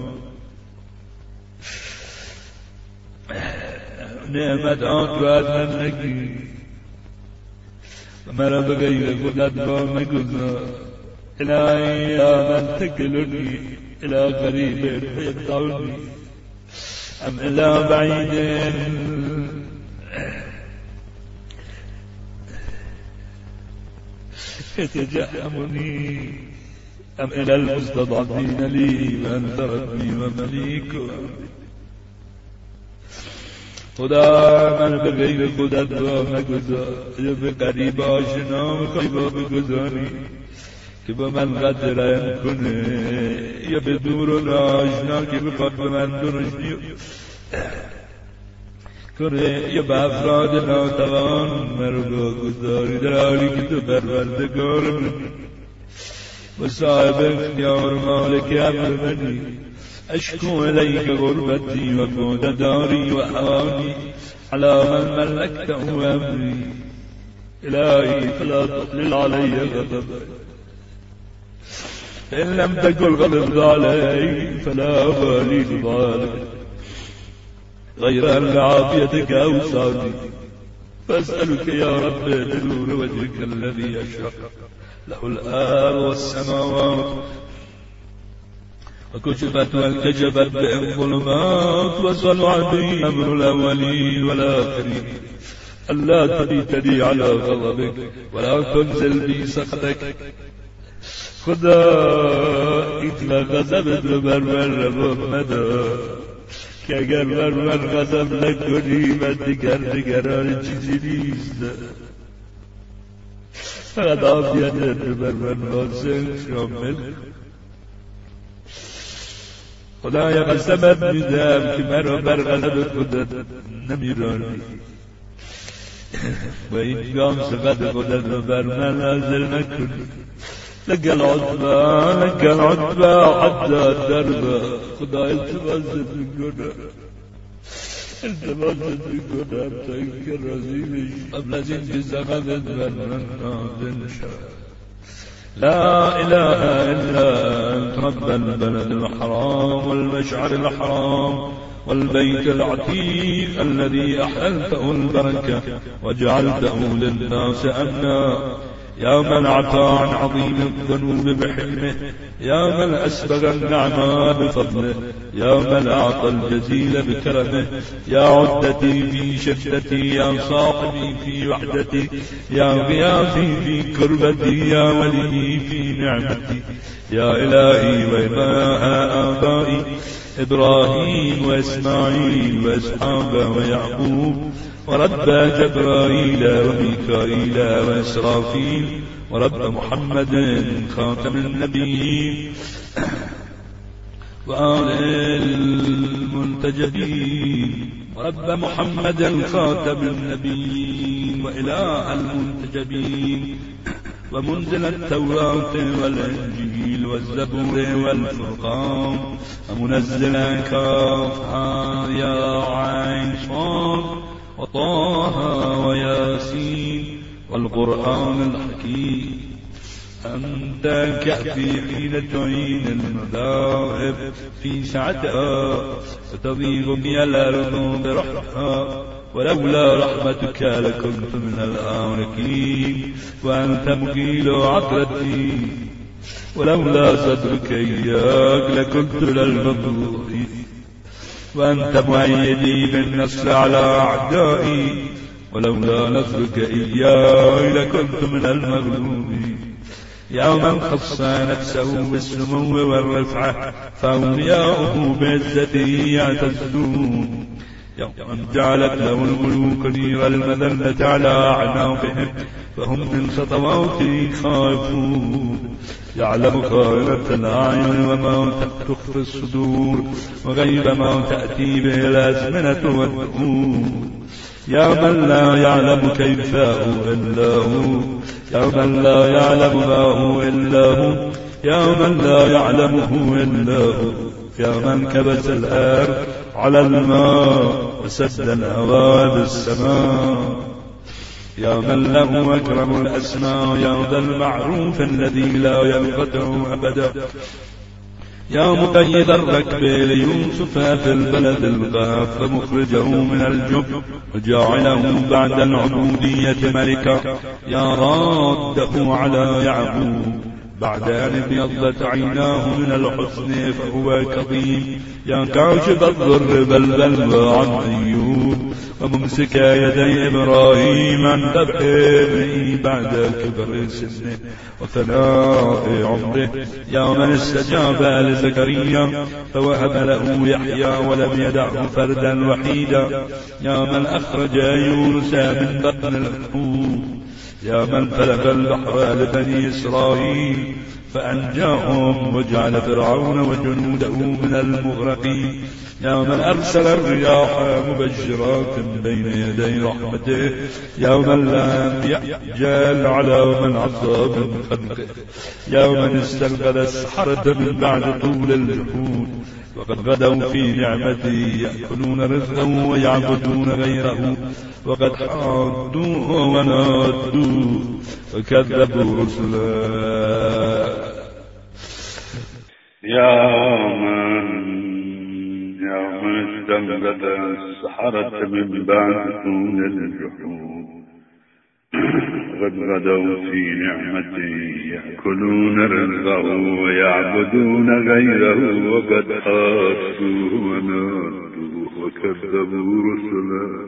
نعمتات رو از من نگیر مرا بغير خدت ما گذار الهی یا من تکلنی الى قریب یقطعنی ام الى بعید يتجهمني ام الى المستضعفين لي وانت ربي ومليك خدا من به غیر خودت را مگذار یا به قریب آشنا میخوای با بگذاری که با من قدر رحم کنه یا به دور و ناشنا که بخواد به من درشتی کنه یا به افراد ناتوان مرا گذاری در حالی که تو پروردگار من و صاحب اختیار مالک امر منی. أشكو إليك غربتي وبعد داري وحواني على من ملكته أمري إلهي فلا تطلل علي غضبك فإن لم تكن غضبت علي فلا أبالي بذلك غير أن عافيتك أوسعني فأسألك يا رب بنور وجهك الذي يشرق له الآب والسماوات وكشفت وانكشفت بهم الظلمات وصلع به أمر الأولين والآخرين ألا تبيتني على غضبك ولا تنزل بي سخطك خدا إتلا غضبت ببرور محمدا که اگر بر من غضب نکنی من دیگر نگران چیزی نیست فقط عافیتت بر من حاصل شامل. خدایا قسمت میدم که مرا بر غضب خودت نمیرانی و این گام صفت خودت رو بر من نازل نکنی. لك العتبى لك العتبى حتى الدرب خدا التباسط میکنه التباسط میکنه تا اینکه راضی بشی قبل از اینکه سخطت بر من نازل شد. لا إله إلا أنت رب البلد الحرام والمشعر الحرام والبيت العتيق الذي أحلته البركة وجعلته للناس أمنا يا من عفى عن عظيم الذنوب بحلمه يا من أسبغ النعماء بفضله يا من أعطى الجزيل بكرمه يا عدتي في شدتي يا صاحبي في وحدتي يا غياثي في كربتي يا ولي في نعمتي يا إلهي وإله آبائي إبراهيم وإسماعيل وإسحاق ويعقوب ورب جبرائيل وميكائيل وإسرافيل ورب محمد خاتم النبيين وآل المنتجبين ورب محمد خاتم النبيين وإله المنتجبين ومنزل التوراة والإنجيل والزبور والفرقان ومنزل كافها يا عين صاد وطه وياسين والقرآن الحكيم. أنت كأفي حين تعين المذاهب في سعتها وتضيق بي الأرض برحمتها، ولولا رحمتك لكنت من الآركين، وأنت مقيل عطرتي ولولا صدرك إياك لكنت من المغلوبين، وأنت مؤيدي بالنصر على أعدائي ولولا نصرك إياي لكنت من المغلوبين. يا من خص نفسه بالسمو والرفعة فأولياؤه بعزته يعتزون، يا من جعلت له الملوك نير المذلة على أعناقهم فهم من خطواته خائفون. يعلم خائنة الأعين وما تخفي الصدور وغيب ما تأتي به الأزمنة والدهور. يا من لا يعلم كيفاه إلا هو، يا من لا يعلم ما هو إلا هو، يا من لا يعلمه إلا هو، يا من كبس الأرض على الماء وسد الهواء بالسماء، يا من له أكرم الأسماء، يا ذا المعروف الذي لا ينقطع أبدا، يا مقيد الركب ليوسف في البلد الغاف مخرجه من الجب وجاعله بعد العبودية ملكا، يا راده على يعقوب بعد أن ابيضت عيناه من الحسن فهو كظيم، يا كاشف الضر بالبلوى عن أيوب وممسك يدي إبراهيم عن ذبحه بعد كبر سنه وفناء عمره، يا من استجاب لزكريا فوهب له يحيى ولم يدعه فردا وحيدا، يا من أخرج يونس من بطن الحوت، يا من فلق البحر لبني إسرائيل فأنجاهم وجعل فرعون وجنوده من المغرقين، يا من أرسل الرياح مبشرات بين يدي رحمته، يا من لم يعجل على من عصى من خلقه، يا من استنقذ السحرة من بعد طول الجحود وقد غدوا في نعمته يأكلون رزقه ويعبدون غيره، وقد حادوه ونادوه وكذبوا رسله. يا من يا من استنقذ السحرة من بعد طول الجحود قد غدوا في نعمته يأكلون رزقه ويعبدون غيره، وقد حادوه ونادوه وكذبوا رسله.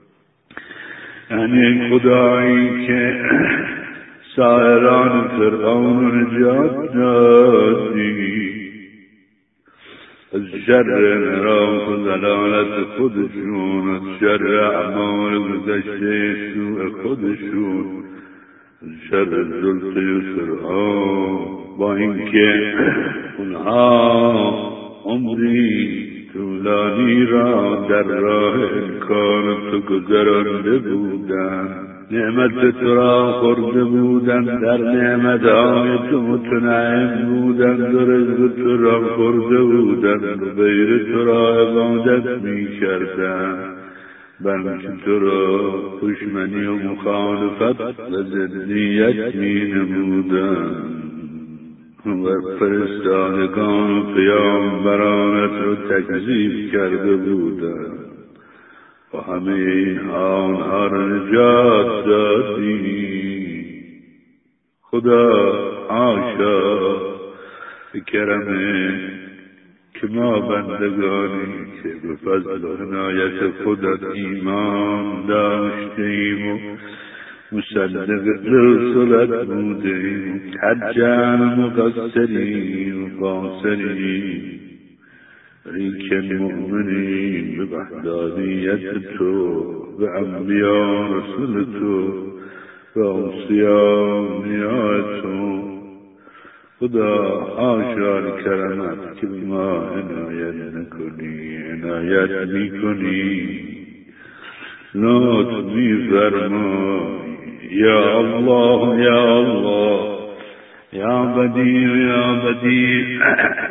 یعنی خدایی که سایران فرعون نجات دادی از شر نراق و ضلالت خودشون، از شر اعمال گذشته سوء خودشون، از شر زلط یسرها، با اینکه اونها عمری طولانی را در راه انکار تو گذرانده بودند، نعمت تو را خورده بودند، در نعمتهای تو متنعم بودند و رزق تو را خورده بودند و غیر تو را عبادت می کردند، بلکه تو را دشمنی و مخالفت و ضدیت می نمودند و فرستادگان و پیامبرانت را تکذیب کرده بودند و همه این آنها را نجات دادی. خدا حاشا به کرمه که ما بندگانی که به فضل و عنایت خودت ایمان داشتیم و مصدق رسولت بودیم، حجان مقصرین و قاصرین، لیکن مؤمنین به وحدانیت تو، به انبیا رسول تو، به اوصیاء تو. خدا حاشا کرمت که ما عنایت نکنی، عنایت میکنی. لطفی فرمای یا الله یا الله یا بدیع یا بدیع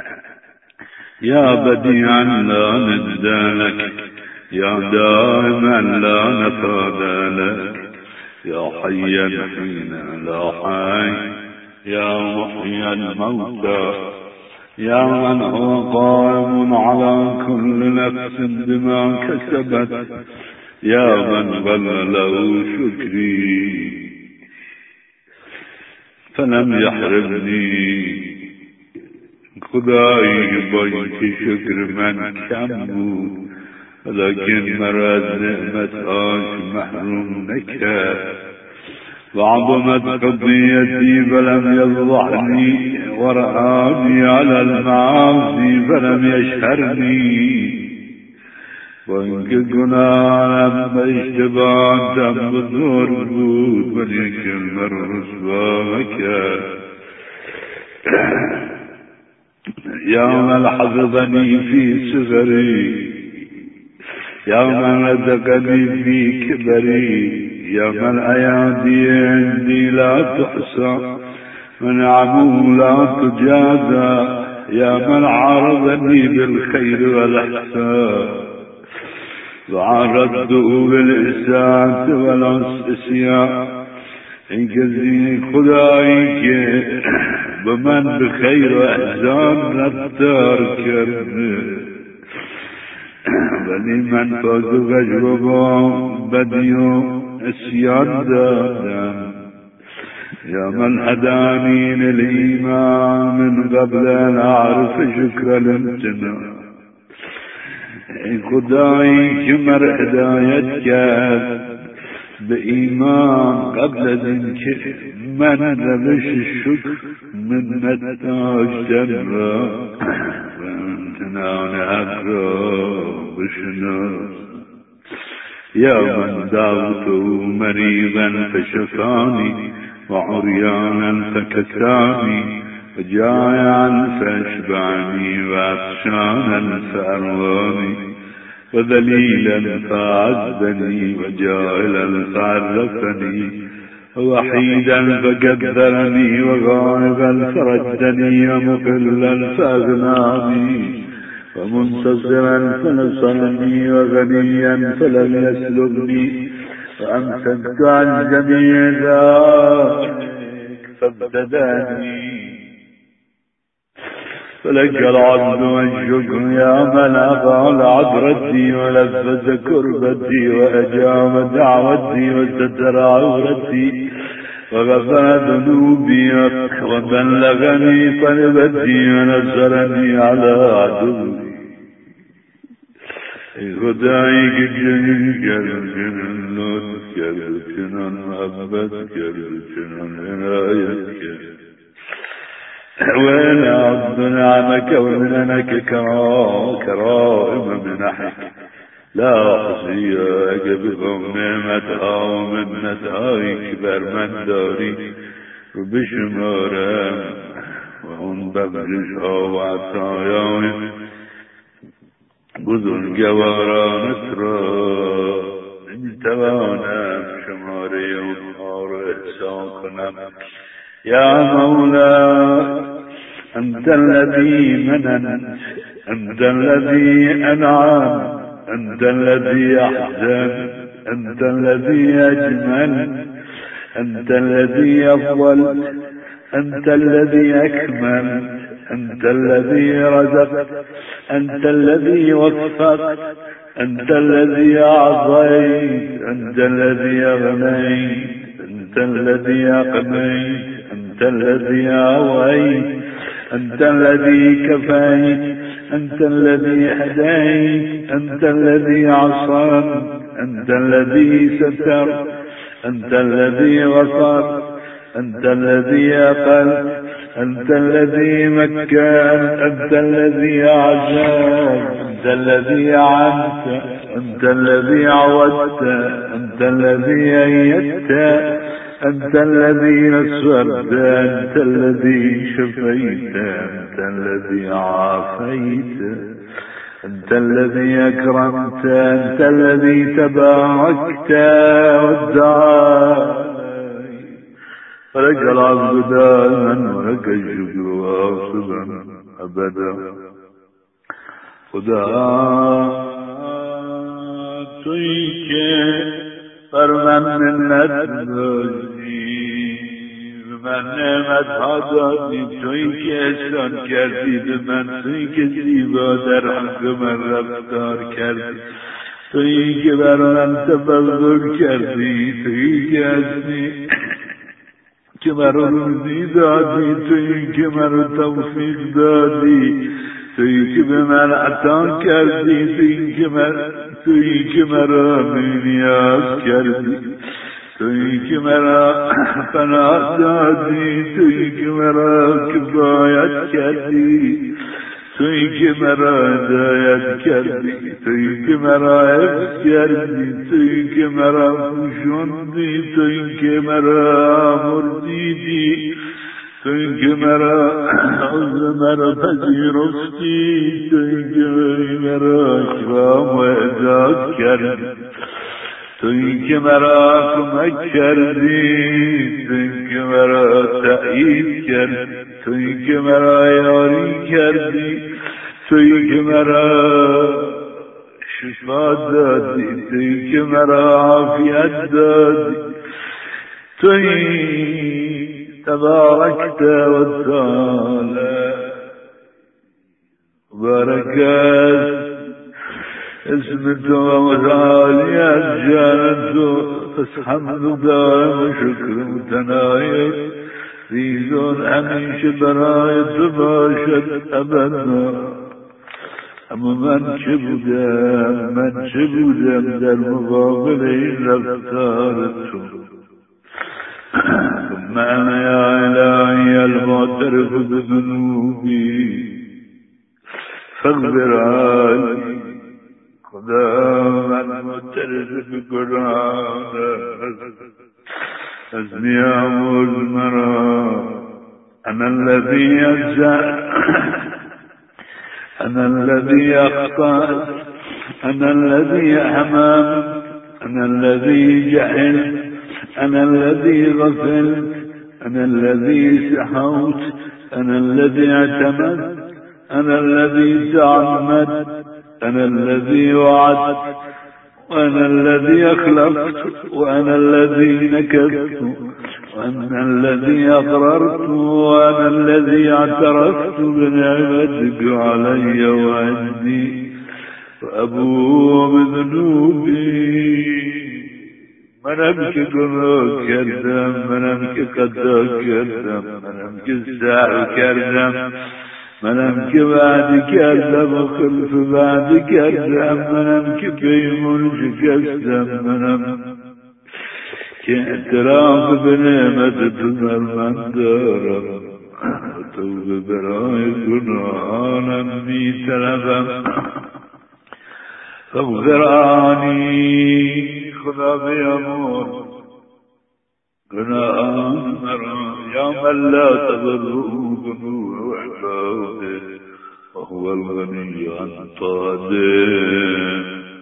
یا بدیعا لا ند لك یا دائما لا نفاد لك یا حیا حين لا حي یا محيي الموتى يا من هو قائم على كل نفس بما كسبت يا من ظل له شكري فلم يحرمني خدائی با اینکه شکر من کم بود ولكن مرا از نعمتهاش محروم نکرد وعظمت قضيتي فلم يفضحني ورآني على المعاصي فلم يشهرني وإنك گناهم باشتباه دم بزرگ بود ولیکن من رسوا مکرد يوم حفظني في صغري يوم رزقني في كبري يوم الأيادي عندي لا تحصى ونعمه لا تجازى يا من عارضني بالخير والإحسان وعارضته بالإحسان والعصيان إن كذي خدائك بمن بخير وإحسان رفتار كرد ولی من تازه غجبا بدیو اسیان دادم یا من هدانی للإيمان من قبل أن أعرف شكر الامتنان ای خدایی که مر هدایت کرد به ایمان قبل از اینکه من روش شکر منت داشتم را و امتنان حق را بشناس یا من دعوته مریضا فشفانی وعريانا فكساني وجائعا فاشبعني وعطشانا فأرواني وذليلا فأعزني وجاهلا فعرفني ووحيدا فقدرني وغائبا فردني ومقلا فأغناني ومنتصرا فنصرني وغنيا فلم يسلبني وأمسكت عن جميع ذلك فابتداني فلك العبد والشكر يا من أفعل عذرتي ولفز كربتي وأجاب دعوتي وستر عورتي وغفر ذنوبي وبلغني قلبتي ونصرني على عدوي خدایی که جنین کرد چنان لطف کرد چنان محبت کرد چنان عنایت کرد وأنا عبد نعمك ومننك كرائم منحك لا أحصيك بكم نعمتها ومنتها كبر من داري بشمارم وهم ببرشها وعطاياهم بزرگوارانت را نمیتوانم شماره اونها را احسان کنم یا مولا انت الذي مننت انت الذي انعم انت الذي احسن انت الذي اجمل انت الذي افضل انت الذي اكمل أنت الذي رزقت أنت الذي وفقت أنت الذي أعطيت أنت الذي أغنيت أنت الذي أقنيت أنت الذي أويت أنت الذي كفيت أنت الذي هديت أنت الذي عصمت أنت الذي سترت أنت الذي غفرت أنت الذي أقلت أنت الذي مكن أنت الذي أعزاك أنت الذي أعنت أنت الذي عودت أنت الذي أيدت أنت الذي نصرت أنت الذي شفيت أنت الذي عافيت أنت الذي أكرمت، أنت الذي تباركت وادعى، فلك العبد دائما ولك الشكر واصبا أبدا. خدا تویی که بر من منت داری، به من نعمت ها دادی، تویی که احسان کردی به من، تویی که زیبا در حق من رفتار کردی، تویی که بر من تفضل کردی، تویی که هستی که مرا روزی دادی، تویی که مرا توفیق دادی، تویی که به من عطا کردی، تویی که من تویی که مرا نیاز کردی، تویی که مرا پناه دادی، تویی که مرا کفایت کردی، تویی که مرا هدایت کردی، تویی که مرا حفظ کردی، تویی که مرا پوشوندی، تویی که مرا آمرزیدی، تویی که مرا عذر مرا پذیرفتی، تویی که مرا اکرام و اعزاز کردی، تویی که مرا کمک کردی، تویی که مرا تأیید کردی، تویی که مرا یاری کردی، تویی که مرا شفا دادی، تویی که مرا عافیت دادی، تویی تبارکت و تعالی برکت اسم تو و متعالیت جان تو، پس حمد دائم شکر متناید ریزون همیشه برای تو باشد ابدا. اما من چه بودم، من چه بودم در مقابل این رفتار تو؟ ثم انا یا الهی المعترف بذنوبی فاغفر عنی. خدا من معترف بگناهم از بیامرز مرا. انا الذي اجزع، انا الذي اخطأت، انا الذي حمام، انا الذي جهلت، انا الذي غفلت، انا الذي سحوت، انا الذي اعتمدت، انا الذي تعمدت، أنا الذي وعدت، وأنا الذي أخلفت، وأنا الذي نكثت، وأنا الذي أقررت، وأنا الذي اعترفت بنعمتك علي وعندي، وأبوء بذنوبي. منم که گناه کردم، منم که خطا کردم، منم که سهو کردم، منم که وعده کردم و خلف وعده کردم، منم که پیمان شکستم، منم که اعتراف به نعمت تو در من دارم و توبه برای گناهانم می طلبم. فاغفر عنی. خدا بیامرز گناهان مرا. یا من لا تضره ذنوب عباده وهو الغنی عن طاده.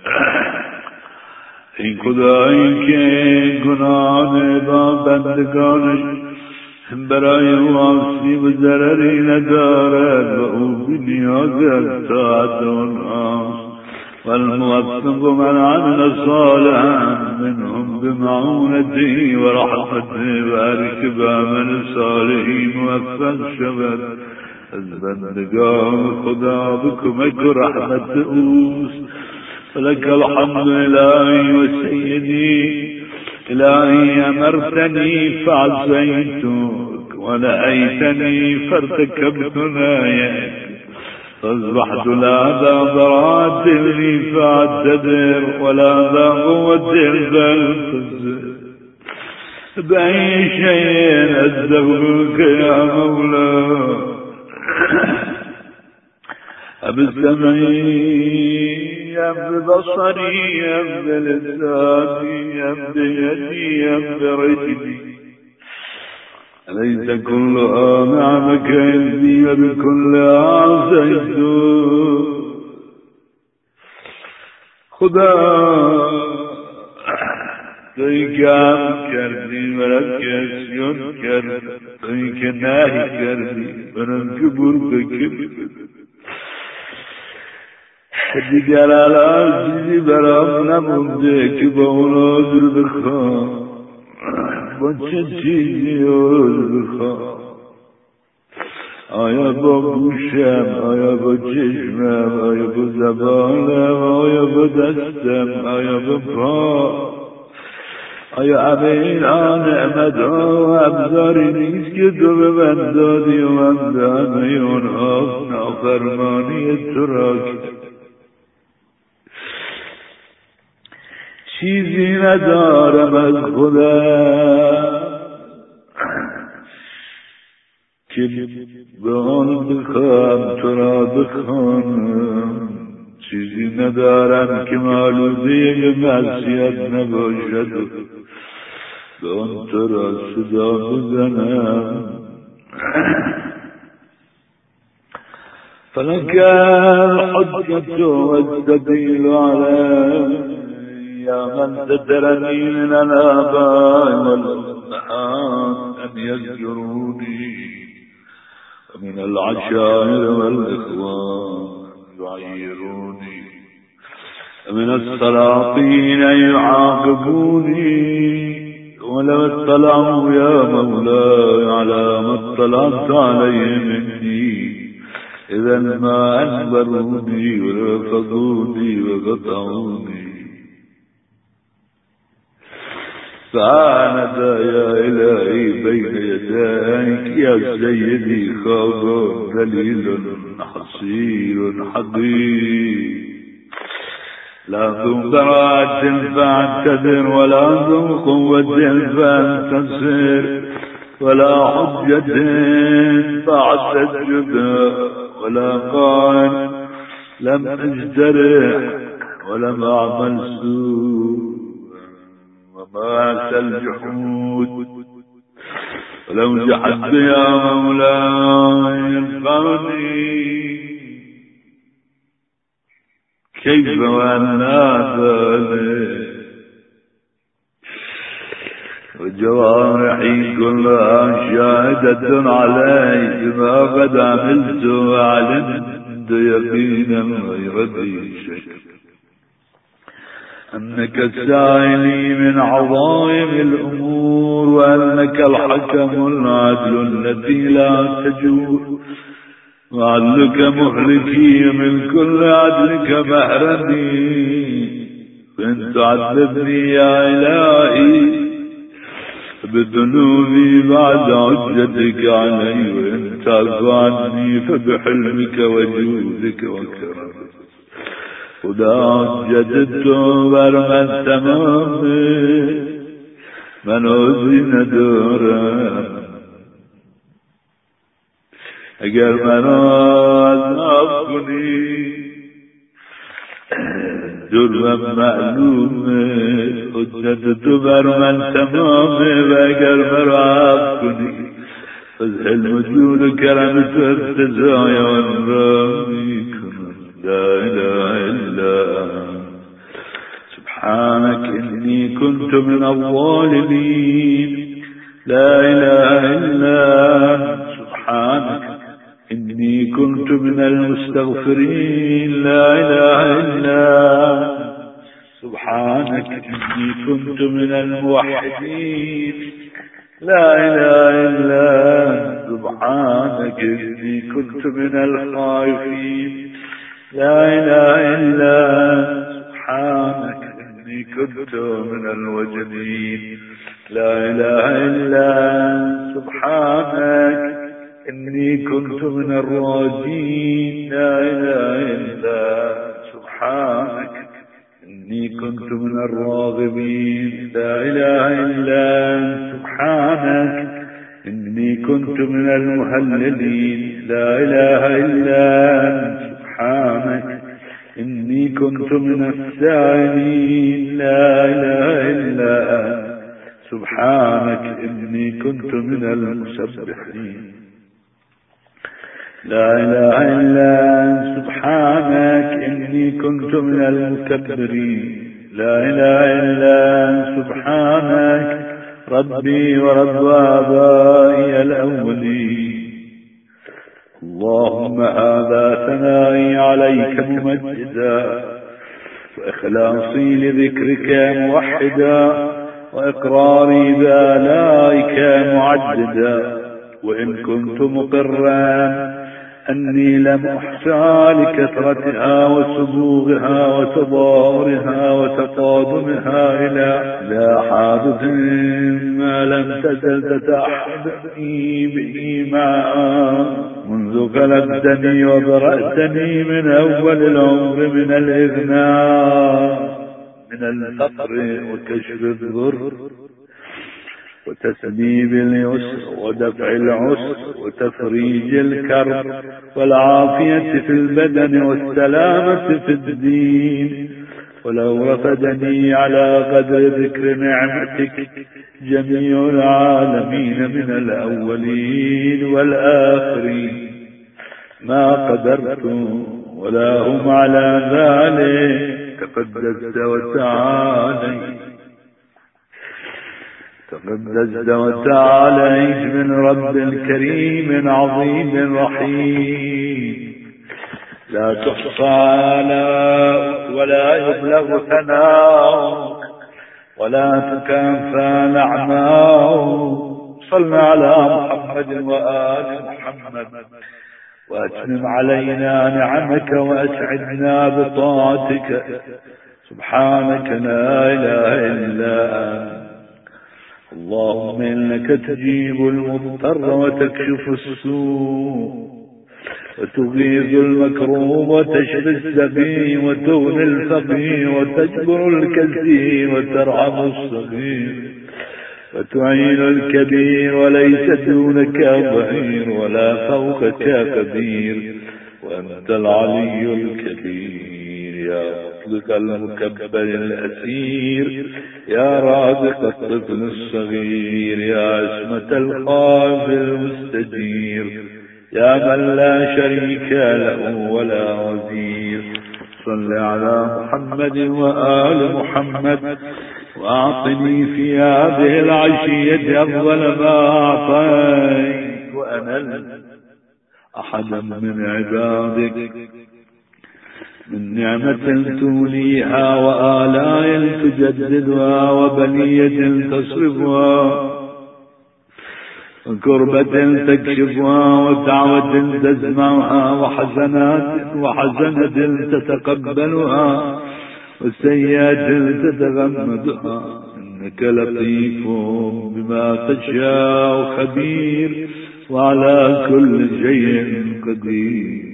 این خدایی که گناهان با بندگانش برای او آسیب و ضرری ندارد و او بی‌نیاز از طاعت آنهاست. والموفق من عمل صالحا منهم بمعونته ورحمته واركب عمل صالحی موفق شود. از بندگان خدا بکمک و رحمت اوست. فلك الحمد الهی و سیدی. الهی امرتنی فعصیتک ونهیتنی فارتكبت نهیک فاصبحت لا ذا ضرات لي فاعتذر ولا ذا قوة فالتزر. بأي شيء أستغفرك يا مولا. بسمعي يا ببصري يا بلساني يا بيدي يا برجلي. أليس كلها نعمك عندي وبكلها عصيت. خدا تویی که هم کردی برای کسیون کرد، تویی که نهی کردی برای که بر بکن. دیگر الان چیزی برام نمونده که با اون عذر بخوام. با چه چیزی عذر بخوام؟ آیا با گوشم، آیا با چشمم، آیا با زبانم، آیا با دستم، آیا با پا؟ آیا همه اینها نعمت‌ها و ابزاری نیست که تو به من دادی و من به همه اونها نافرمانی تو را کردم؟ چیزی ندارم از خودم که به آن بخوام تو را بخوانم، چیزی ندارم که معلومه به معصیت نباشد و به آن تو را صدا بزنم. فلك الحجة والسبيل علي يا من سترني من الآباء والأمهات أن يزجروني، ومن العشائر والإخوان يعيروني، ومن السلاطين أن يعاقبوني. ولو اطلعوا يا مولاي على ما اطلعت عليه مني إذا ما أنبروني ورفضوني وقطعوني. فأنا يا إلهي بين يديك يا سيدي خاض ذليل حصير حقير، لا ذو براءة فاعتذر ولا ذو قوة فانتصر، ولا حجة فاعتجب، ولا قائل لم اجترح ولم أعمل سوء، وما أتى الجحود ولو جحدت يا مولاي ينفعني. كيف وأنا ذلك وجوارحي كلها شاهدة علي بما قد عملت وعلمت يقينا غير ذي شك أنك السائلي من عظائم الأمور، وأنك الحكم العدل الذي لا تجور، وعدلك مهلكي من كل عدلك مهربي. فإن تعذبني يا إلهي بذنوبي بعد عجتك علي، وإن تعفو عني فبحلمك وجودك وكرمك. خدا جدت بر من تمام من عذری ندارم. اگر منو عذاب کنی جرمم معلومه، حجت تو بر من تمامه، و اگر منو عذاب کنی از حلم و جود و کرم تو ارتضای آن را میکنم. لا إله إلا أنت سبحانك إني كنت من الظالمين. لا إله إلا أنت سبحانك إني كنت من المستغفرين. لا إله إلا أنت سبحانك إني كنت من الموحدين. لا إله إلا أنت سبحانك إني كنت من الخائفين. لا إله إلا أنت سبحانك إني كنت من الوجدين. لا إله إلا أنت سبحانك إني كنت من الراجين. لا إله إلا أنت سبحانك إني كنت من الراغبين. لا إله إلا أنت سبحانك إني كنت من المهللين. لا إله إلا أنت سبحانك إني كنت من السائلين. لا إله إلا أنت سبحانك إني كنت من المسبحين. لا إله إلا أنت سبحانك إني كنت من المكبرين. لا إله إلا أنت سبحانك ربي ورب آبائي الأولين. اللهم هذا ثنائي عليك ممجدا، وإخلاصي لذكرك موحدا، وإقراري بآلائك معددا. وإن كنت مقرا أني لم أحصى لكثرتها وسبوغها وتضارها وتقادمها إلى لا حادث ما لم تزل تتحدثني به معا منذ خلقتني وبرأتني من أول العمر من الإغناء من الفقر وكشف الضر وتسبيب اليسر ودفع العسر وتفريج الكرب والعافية في البدن والسلامة في الدين. ولو رفدني على قدر ذكر نعمتك جميع العالمين من الأولين والآخرين ما قدرت ولا هم على ذلك. تقدست وتعاليت تقدست وتعاليت من رب كريم عظيم رحيم لا تحصى آلاؤك ولا يبلغ ثناؤك ولا تكافى نعماؤك. صل على محمد وآل محمد وأتمم علينا نعمك وأسعدنا بطاعتك. سبحانك لا إله إلا أنت. اللهم إنك تجيب المضطر وتكشف السوء وتغيث المكروب وتشفي السقيم وتغني الفقير وتجبر الكثير وترحم الصغير وتعين الكبير وليس دونك ظهير ولا فوقك قدير. وأنت العلي الكبير يا مطلق المكبر الأسير يا رازق الطفل الصغير يا عصمة الخائف المستجير يا من لا شريك له ولا وزير. صل على محمد وآل محمد وأعطني في هذه العشية أفضل ما أعطيت وأنا أحدا من عبادك من نعمة توليها وآلاء تجددها وبلية تصرفها وكربة تكشفها ودعوة تسمعها وحسنات وحسنة تتقبلها وسيئات تتغمدها. إنك لطيف بما تشاء خبير وعلى كل شيء قدير.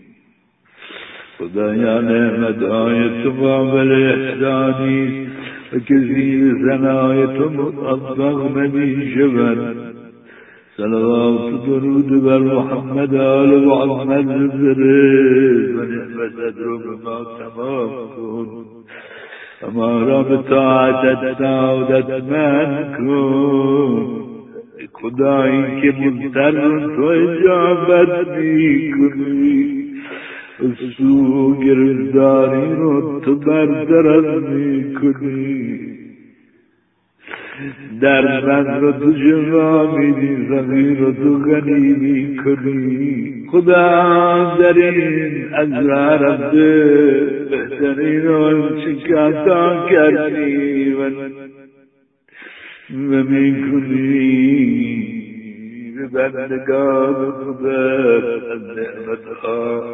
خدايا نعمت آية باب الإحسان وكثير ثناية مطبغن من شبل. صلوات درود بالمحمد آل محمد الزريد ونعم صدر بما تماكن أما رب طاعتت ناودت من كن. خدایی که مضطر تو اجابت میکنی سو گرفتاری رو تو برطرف میکنی دردمند رو تو شفا میدی فقیر رو تو غنی میکنی. خدا در این ازرع رفته بهترین رو شکاتا کردی و میکنی به بندگان خدا از نعمتها.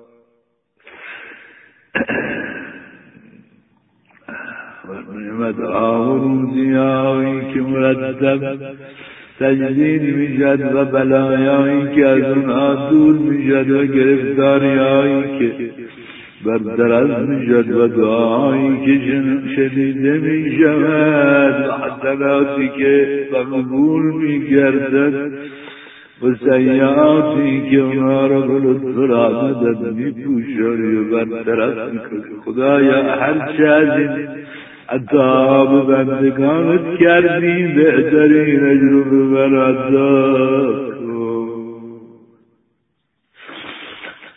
نعمتها و روزیایی که مرتب تجدید میشد و بلایایی که از اونها دور میشد و گرفتاریایی که برطرف میشد و دعایی که شنیده میشود و حسناتی که مقبول میگردد و سیئاتی که اونها را به لطف و رحمتت میپوشانی و برطرف میکنی. خدایا هرچه از این عطا به بندگانت کردی بهترین اجر و بر عطا کن.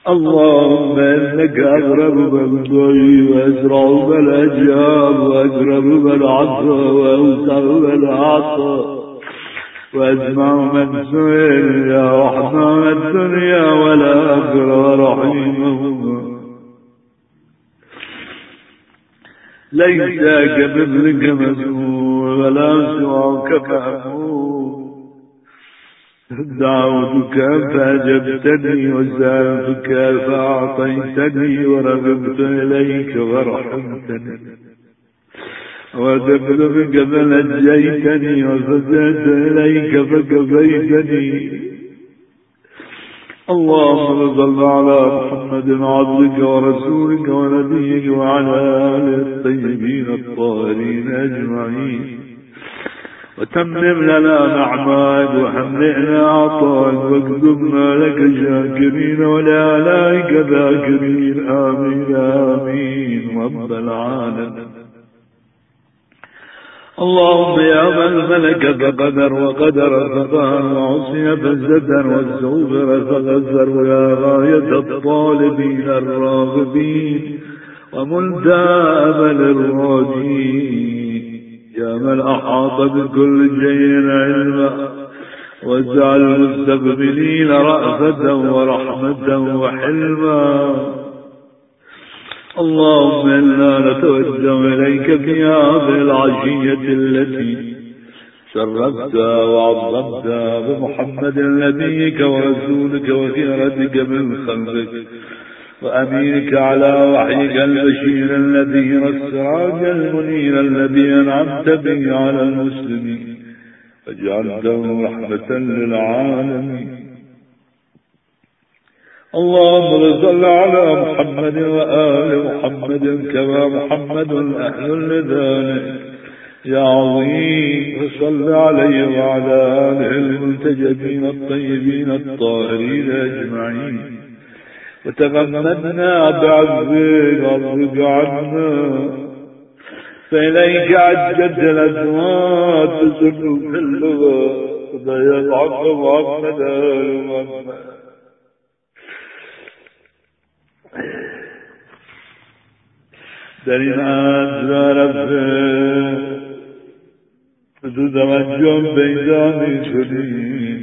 اللهم إنك أغرب من ضي وأزرع من أجاب وأقرب من عطى وأوسع من أعطى وأسمع من سئل يا رحمن الدنيا والآخرة رحيمهما ليس كمثلك مسؤول ولا سواك مأمور دعوتك فأجبتني وسألتك فأعطيتني ورغبت إليك ورحمتني وذبت بك فنجيتني وفزعت إليك فكفيتني اللهم صل على محمد عبدك ورسولك ونبيك وعلى آله الطيبين الطاهرين أجمعين وتمم لنا نعمائك وحملنا عطائك واكتبنا لك شاكرين ولآلائك ذاكرين آمين آمين رب العالمين. اللهم يا من ملك فقدر وقدر فقهر وعصي فزدر واستغفر فغفر ويا غاية الطالبين الراغبين ومنتهى أمل الراجين يا من أحاط بكل شيء علما وجعل المستقبلين رأفة ورحمة وحلما اللهم إنا نتوجه إليك في هذه العشية التي شرفتها وعظمتها بمحمد نبيك ورسولك وخيرتك من خلقك وأمينك على وحيك البشير النذير السراج المنير الذي أنعمت به على المسلمين فاجعلته رحمة للعالمين. اللهم صل على محمد وآل محمد كما محمد أهل لذلك يا عظيم وصل عليه وعلى آله المنتجبين الطيبين الطاهرين أجمعين وتغمدنا بعفوك وارض عنا فإليك عجت الأزواج تسر في اللغة وضيضعك محمد آل محمد. در اسرار تو توجه پیدا می‌کنی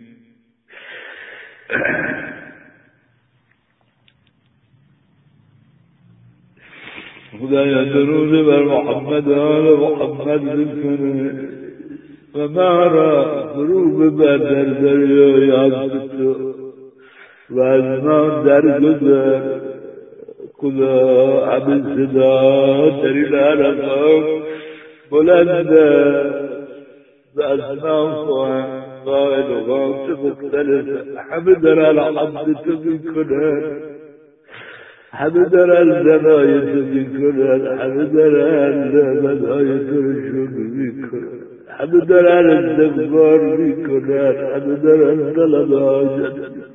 خدایا درود بر محمد آل محمد بکنه و ما را فرو ببر در دریای عشق تو و از ما درگذر خدا عبد صدا تريد عرفه بلنده و اسماء قائل و غاصب مختلفة حمدر العبد تبكنا حمدر الزناية تبكنا حمدر المداية ترشد بكنا حمدر الاستغفار بكنا حمدر الطلبات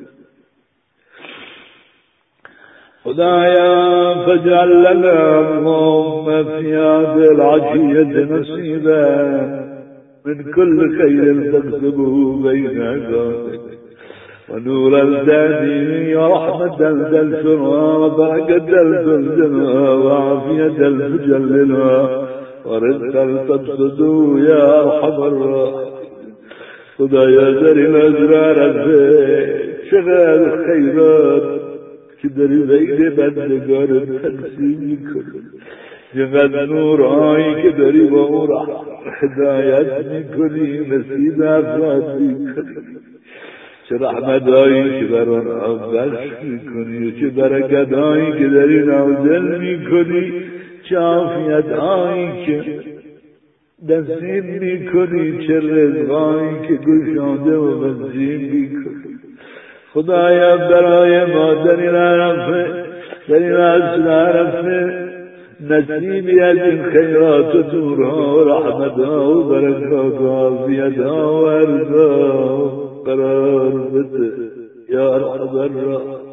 خدايا فاجعل لنا اللهم في هذه العشية نصيبا من كل خير تكتبه بين عبادك ونور الدين ورحمة تلسلها وبركة تلسلها وعافية تجللها ورزقا تبسطه يا أرحم الراحمين. خدايا زري الأزرار الزيت شغال الخيرات كدري بين بندگان تقسیم کنی چقدر نورهایی که داری با او هدایت میکنی نصیب افراد میکنی چه رحمتهایی که بر آنها بخش میکنی و چه برکتهایی که داری نازل میکنی چه عافیتهایی که نصیب میکنی چه رزقهایی که گشاده و منظیم میکنی. خدایا برای ما در این عرفه در این عصر عرفه نصیبی از این خیرات و نورها و رحمتها و برکات و عافیتها و ارزاق قرار بده یا ارحم الراحمین.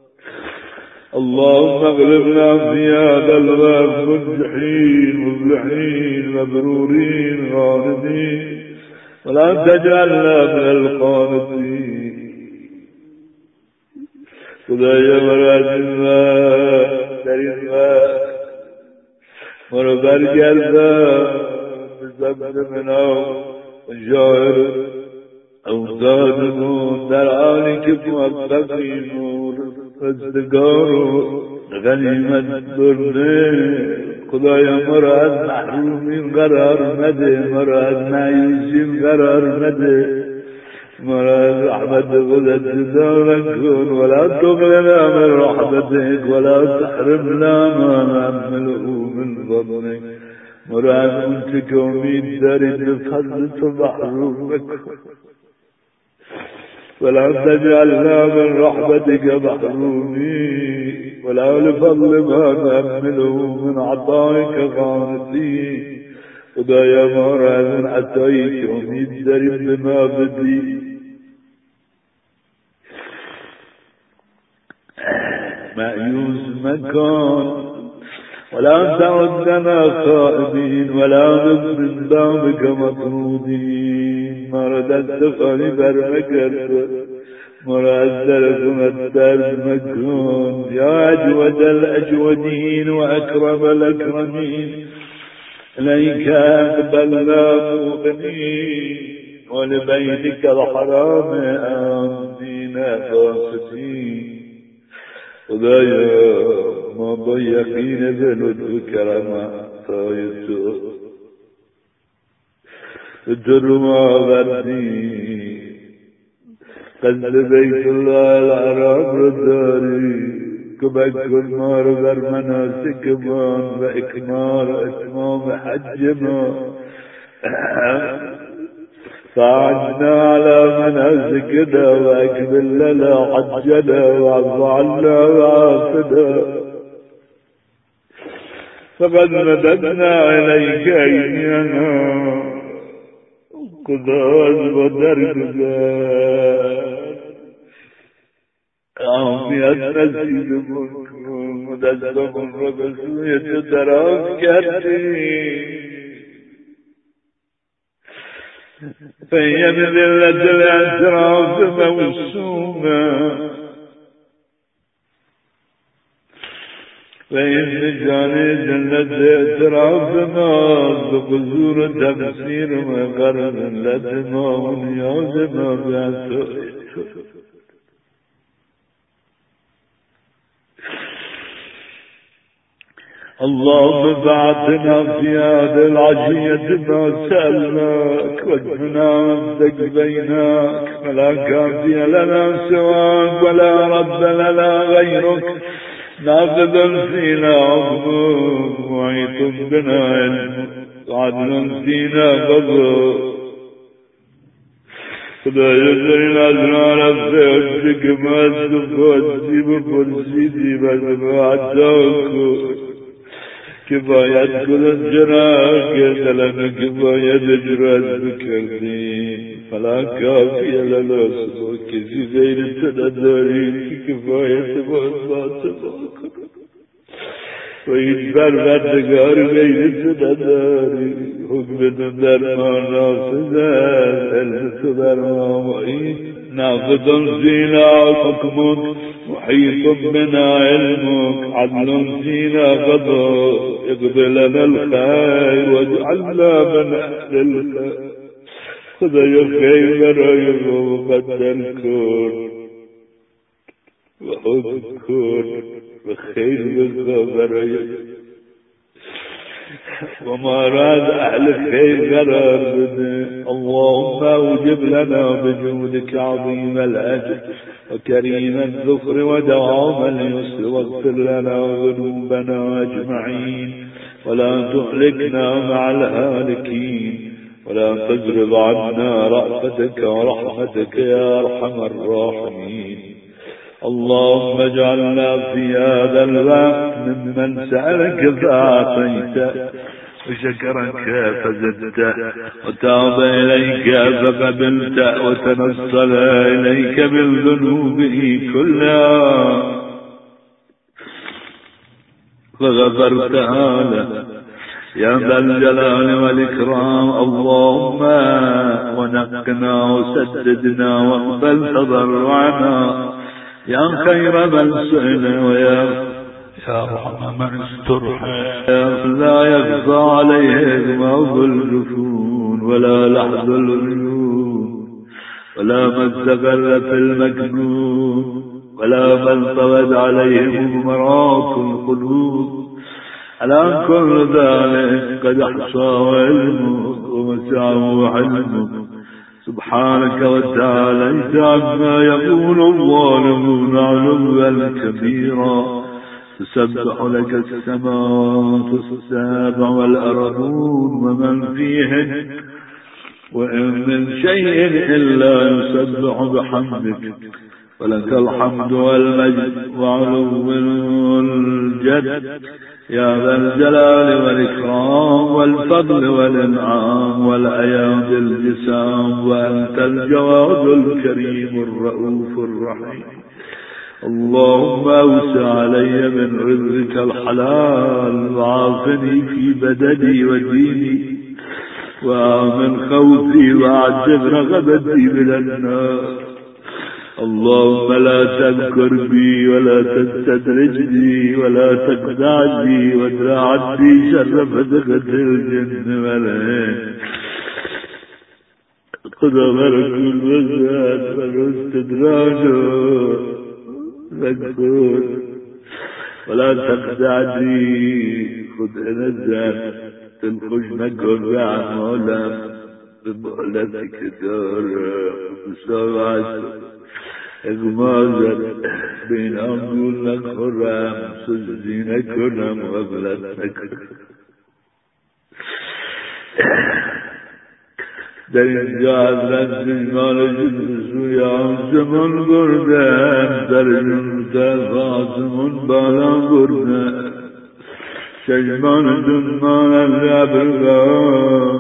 اللهم اغلبنا في هذا الباب منجحين مفلحين مبرورين غالبين ولا تجعلنا من القانطين. خدایا مرا از این وقت در این وقت مرا برگردان به زبط منا و شاعر اوزادمون در حالی که موفقیم و رستگار و غنیمت برده. خدایا مرا از محرومین قرار نده، مرا از مایوسین قرار نده، مرا از رحمت خودت جدا نکن. ولا تغلنا من رحمتك ولا تحرمنا ما نعمله من فضلك. مرا از اون چه که امید دارید به فضل تو محروم نکن. ولا تجعلنا من رحمتك محرومين ولا لفضل ما نعمله من عطائك قانتين. خدایا ما را از اون عطایی که امید داریم به ما بدی. مأیوس مکن ولا تعدنا خائبین ولا من بابك مطرودین. ما را دست خالی برمکرد، ما را از درکمت درد مکن. یا اجود الاجودین و اکرم الاکرمین إليك أقبلنا مؤمنين ولبيتك الحرام آمنين قاصدين. خدایا ما با یقین به لطف و کرمت‌های تو به تو رو آوردیم. قصد بیت الله الحرام رو داری. کمک کن ما رو بر مناسکمان و اکمال و اتمام حج ما. فاعدنا على مناسكنا واكمل لنا حجنا واعف عنا وعافنا. فقد مددنا اليك ايدينا قداس ودرجنا عافیت نصیبمون کن و دستمون را به سوی تو دراز کردی. فهی بذلت الاعتراف موسومه و این نشانه جلت اعتراف ما به قصور تفسیر ما قرن لد ما و نیاز ما به تو. اللهم بعثنا في هذه العشية ما سألناك واجعلنا وفدك بيناك فلا كافي لنا سواك ولا رب لنا غيرك. ناقض فينا عظمك معيط بنا علمك عدل فينا قضاء. خدایا در این ازرار فیجک مزد خواستیم پرسیدیم از ما عطا کن. کفایت کن جرا که دلم کفایت اجراز بکردیم. فلا کافی لنا سوا کسی غیر تو نداریم که کفایت باز باز کن. و این پروردگار غیر تو نداریم. حکم تو در ما نافذ است، علم تو در ما محیط. نافذ فینا حکمک محیط بنا علمك عدل فينا قضاء. اقض لنا الخير واجعلنا من اهل الخير. خدایا خیر برای ما مقدر کن و حکم کن و خیر بخوا برای و ما را از اهل خیر قرار بده. اللهم اوجب لنا بجودك عظيم الاجر وكريم الذكر ودوام اليسر واغفر لنا ذنوبنا اجمعين ولا تهلكنا مع الهالكين ولا تجرب عنا رأفتك ورحمتك يا ارحم الراحمين. اللهم اجعلنا في هذا الوقت ممن سألك فأعطيته وشكرك فزدته وتاب إليك فقبلته وتنصل إليك بالذنوب كلها فغفرتها له يا ذا الجلال والإكرام. اللهم ونقنا وسددنا واقبل تضرعنا يا خير من سئل ويا يا رحم من استرحم لا يخفى عليه إغماض الجفون ولا لحظ العيون ولا من استغل في المكنون ولا من طوت عليهم مرات القلوب ألا كل ذلك قد أحصاه علمه ومسعه علمه سبحانك وتعاليت عما يقول الظالمون علوا كبيرا تسبح لك السماوات السبع والأرضون ومن فيهن وإن من شيء إلا يسبح بحمدك ولك الحمد والمجد وعلو الجد يا ذا الجلال والإكرام والفضل والإنعام والأياد الجسام وأنت الجواد الكريم الرؤوف الرحيم اللهم أوسع علي من رزقك الحلال وعافني في بدني وديني ومن خوفي وأعجب رغبتي من النار اللهم لا تذكر بي ولا تستدرجني ولا تخدع بي وادرع عني شر فتقة الجن والعين قد أمرك الوزاد والاستدراج مذكور ولا تخدعني خذ نزل تنخش نقر عن مولا بمهلتك دار بسرعة إغمازت بين أمدول الخرام سجدين كرم وبلتك در اینجا حضرت جمال جلسو یا زمان بردن در جنت فاطمون بالا بردن چشمان جنمان لبرگاه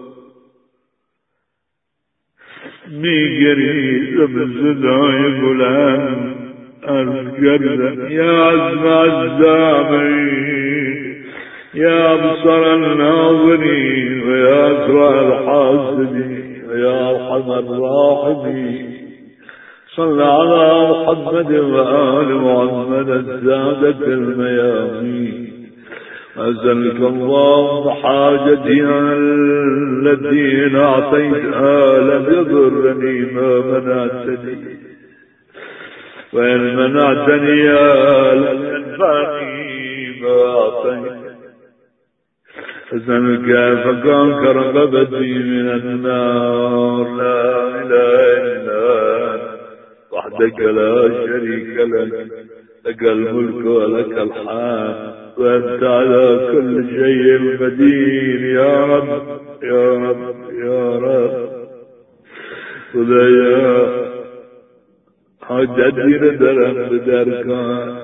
میگری صدای بلند از گردن یا عزم عزامی يا أبصر الناظرين ويا أسرع الحاسدين ويا أرحم الراحمين صل على محمد وآل محمد السادة الميامين أسألك اللهم حاجتي التي إن أعطيتها لم يضرني ما منعتني وإن منعتني لم ينفعني ما أعطيت أسألك فكان كرغبتي من النار لا إله إلا أنت وحدك لا شريك لك لك الملك ولك الحمد وأنت على كل شيء قدير يا رب يا رب يا رب خدايا حاجتي ندرم بدركان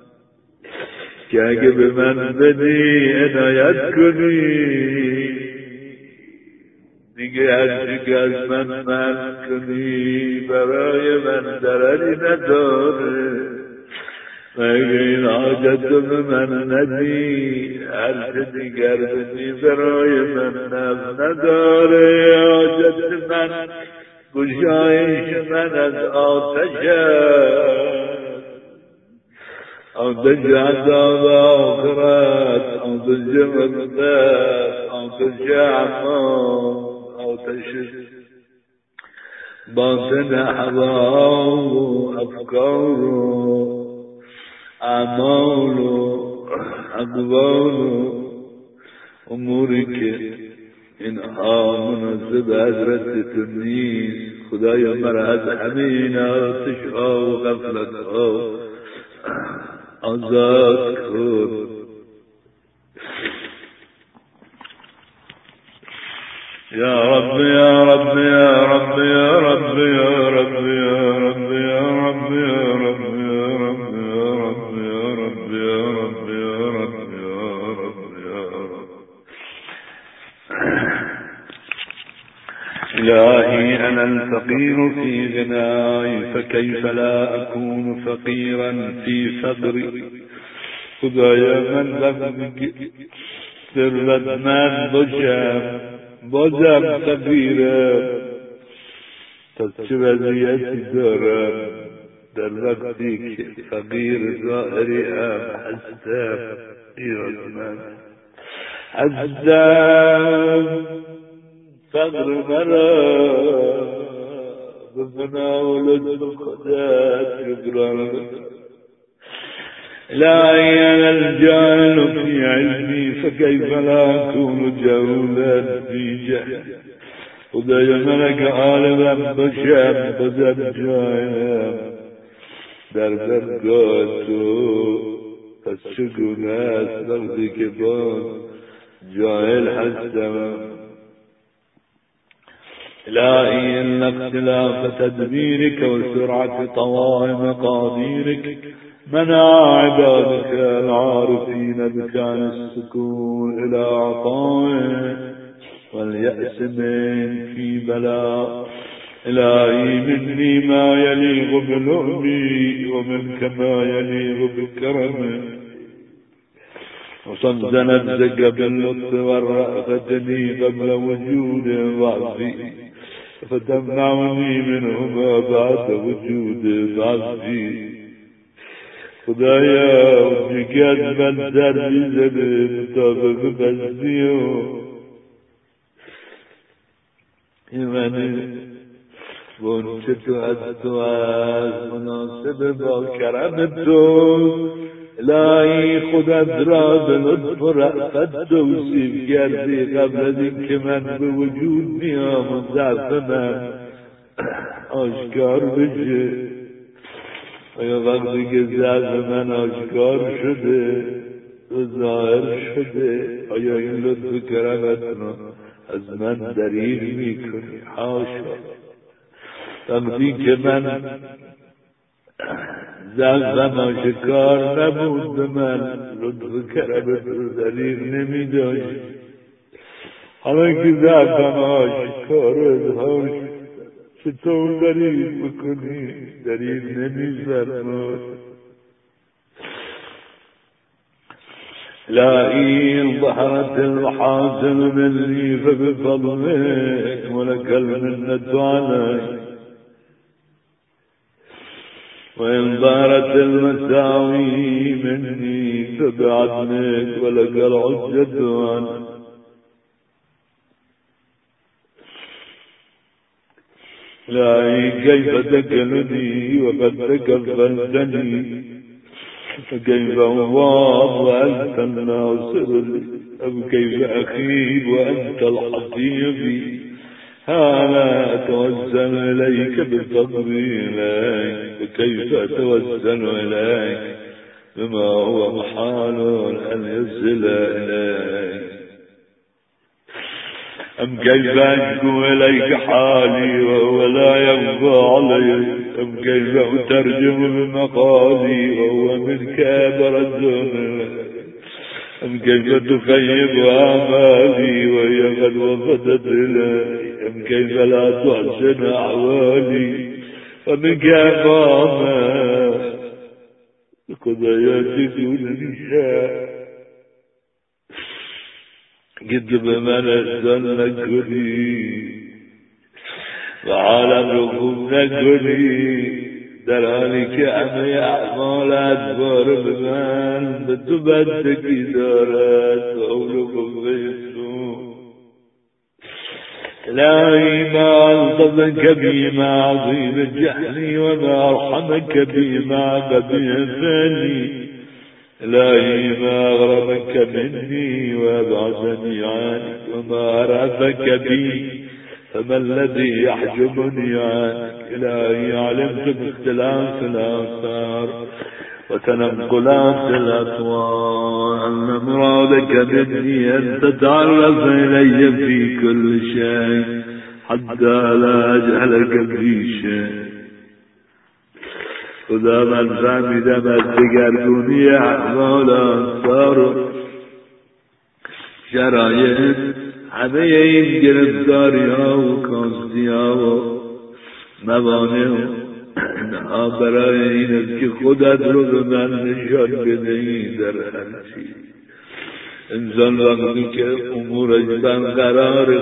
که به من بدی عنایت کنی دیگه هرچی که از من من کنی برای من ضرری نداره مگه این حاجت به من ندی هرچی دیگر بدی برای من نفع نداره حاجت من گشایش من از آتشه أو تجي عذاب آخرات أو تجي مقدات أو تجي عمام أو تشد باطن أحضاره أفكاره أعماله أقواله أمورك إنها مناسب حضرت تنيس خدايا مرهد حمينا تشعى وغفلتها آزاد کن یا رب یا رب یا رب یا رب یا رب یا رب یا رب یا رب یا رب یا رب یا رب یا رب یا رب یا رب إلهي أنا الفقير في غناي فكيف لا أكون فقيرا في فقري خدايا من لم ثروت من باشم بازم فقیرم پس چه وضعیتی دارم در وقتی که فقیر ظاهری هم هستم نیازمند هستم فقر مرا به مناولت خودت جبران الهی انا الجاهل في علمي فكيف لا اكون جهولا في جهلي خدای من که عالمم باشم بازم جاهلم در درگاه تو پس چگونه است وقتی که باز جاهل هستم الهی ان اختلاف تدبیرك وسرعة طوال مقادیرك منع عبادك العارفين بك عن السكون الى عطائك واليأس من في بلاء الهي مني ما يليق بلؤمي ومنك ما يليق بكرمك وصد نفسك باللطف والرأفتني قبل وجود ضعفي فتمنعني منهما بعد وجود ضعفي خدایا اونی که از من در میزنه مطابق بزنیو ایمانه و اونچه تو از تو از مناسب با کرم تو الهی خودت را به لطف و رأفت توصیف کردی قبل از این که من به وجود میام و ضعف من آشکار بشه آیا وقتی که ضعف من آشکار شده و ظاهر شده آیا این لطف کرمت را از من دریغ میکنی؟ حاشا وقتی که من ضعفم آشکار نبود به من لطف کرمت را دریغ نمیداشت حالا که ضعفم آشکار اظهار شد چطور دریغ بکنی؟ دریغ نمیزنم الهی ظهرت الحاصل مني فبفضلك ولك المنة علي وإن ظهرت المساوي مني فبعدلك ولك العزة عني إلهي كيف تكلني وقد تكفلتني فكيف أواض وأنت الناصر لي أو كيف أخيب وأنت الحكيم بي أنا أتوسل إليك بفضلي إليك فكيف أتوسل إليك بما هو محال أن يصل إليك أم كيف أشكو إليك حالي وهو لا يخفى علي أم كيف أترجم بمقالي وهو منك برز أم كيف تخيب آمالي وهي قد وفدت إلي أم كيف لا تحسن أحوالي ومنك أماما قضاياك دون نشاء قد بمن أحسن نكري وعالم رقوم نكري در حالی که همه اعمال ادبار به من به تو بستگی دارد و اولو قویتو الهی ما الطفك بی ما عظیم جهلی و ما ارحمك بی ما قبیه فانی الهی ما اغربك مني وابعدني عنك وما عرفك بي فما الذي يحجبني عنك إلهي علمت باختلاف الآثار وتنقلات الأطوار أن مرادك مني أن تتعرف إلي في كل شيء حتى لا أجهلك في شيء خدا من فهمیدم از دگرگونی احوال انصار و شرایط همه این گرفتاری ها و کاستی ها و موانع اینها برای این است که خودت رو به من نشان بدهی در هر چیز. انسان وقتی که امورش برقرار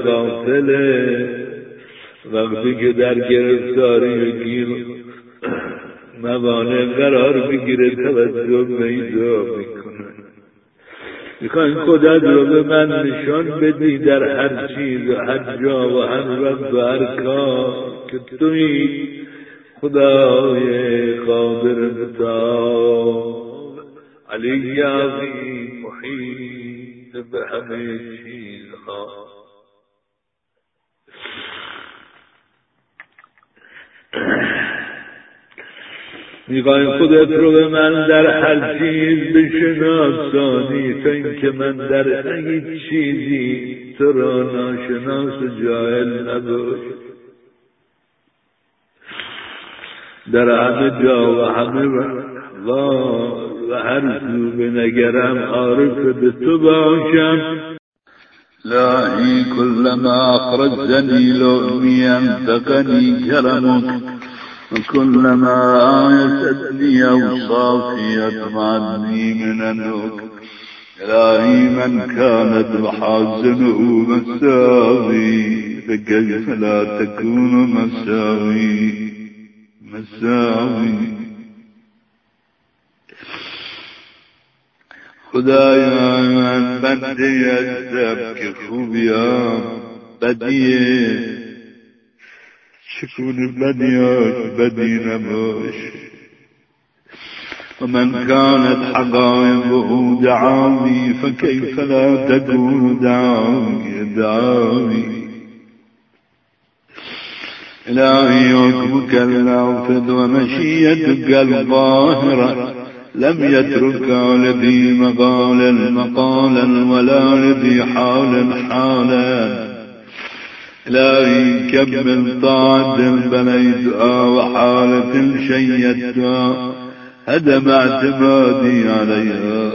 غافله، وقتی که در گرفتاری گیر موانع قرار بگیره توجه پیدا میکنه. میخواین خودت رو به من نشان بدی در هر چیز و هر جا و هر وقت و هر کار که توی خدای قادر متعال علی عظیم محیط به همه چیزها. میخوای خودت رو به من در هر چیز بشناسانی تا اینکه من در هیچ چیزی تو را ناشناس و جاهل نباشم. در همه جا و همه وقت و هر سو بنگرم عارف به تو باشم. لاهی كلما أخرجتني لؤمي انتقني كرمك وكلما آيستني أوصافي أطمعني مننك. إلهي من كانت محاسنه مساوي فكيف لا تكون مساوي مساوي. خدایا من بنده عزم که خوبیام بدیه چکونه بدیاش بدی نباش. ومن كانت حقائبه دعاوي فكيف لا تكون دعاوي دعاوي. إلهي حكمك النافذ ومشيتك القاهرة لم يترك لذي مقال مقالا ولا لذي حال حالا. إلهي كم من طاعة بنيتها وحالة شيدتها هدم اعتمادي عليها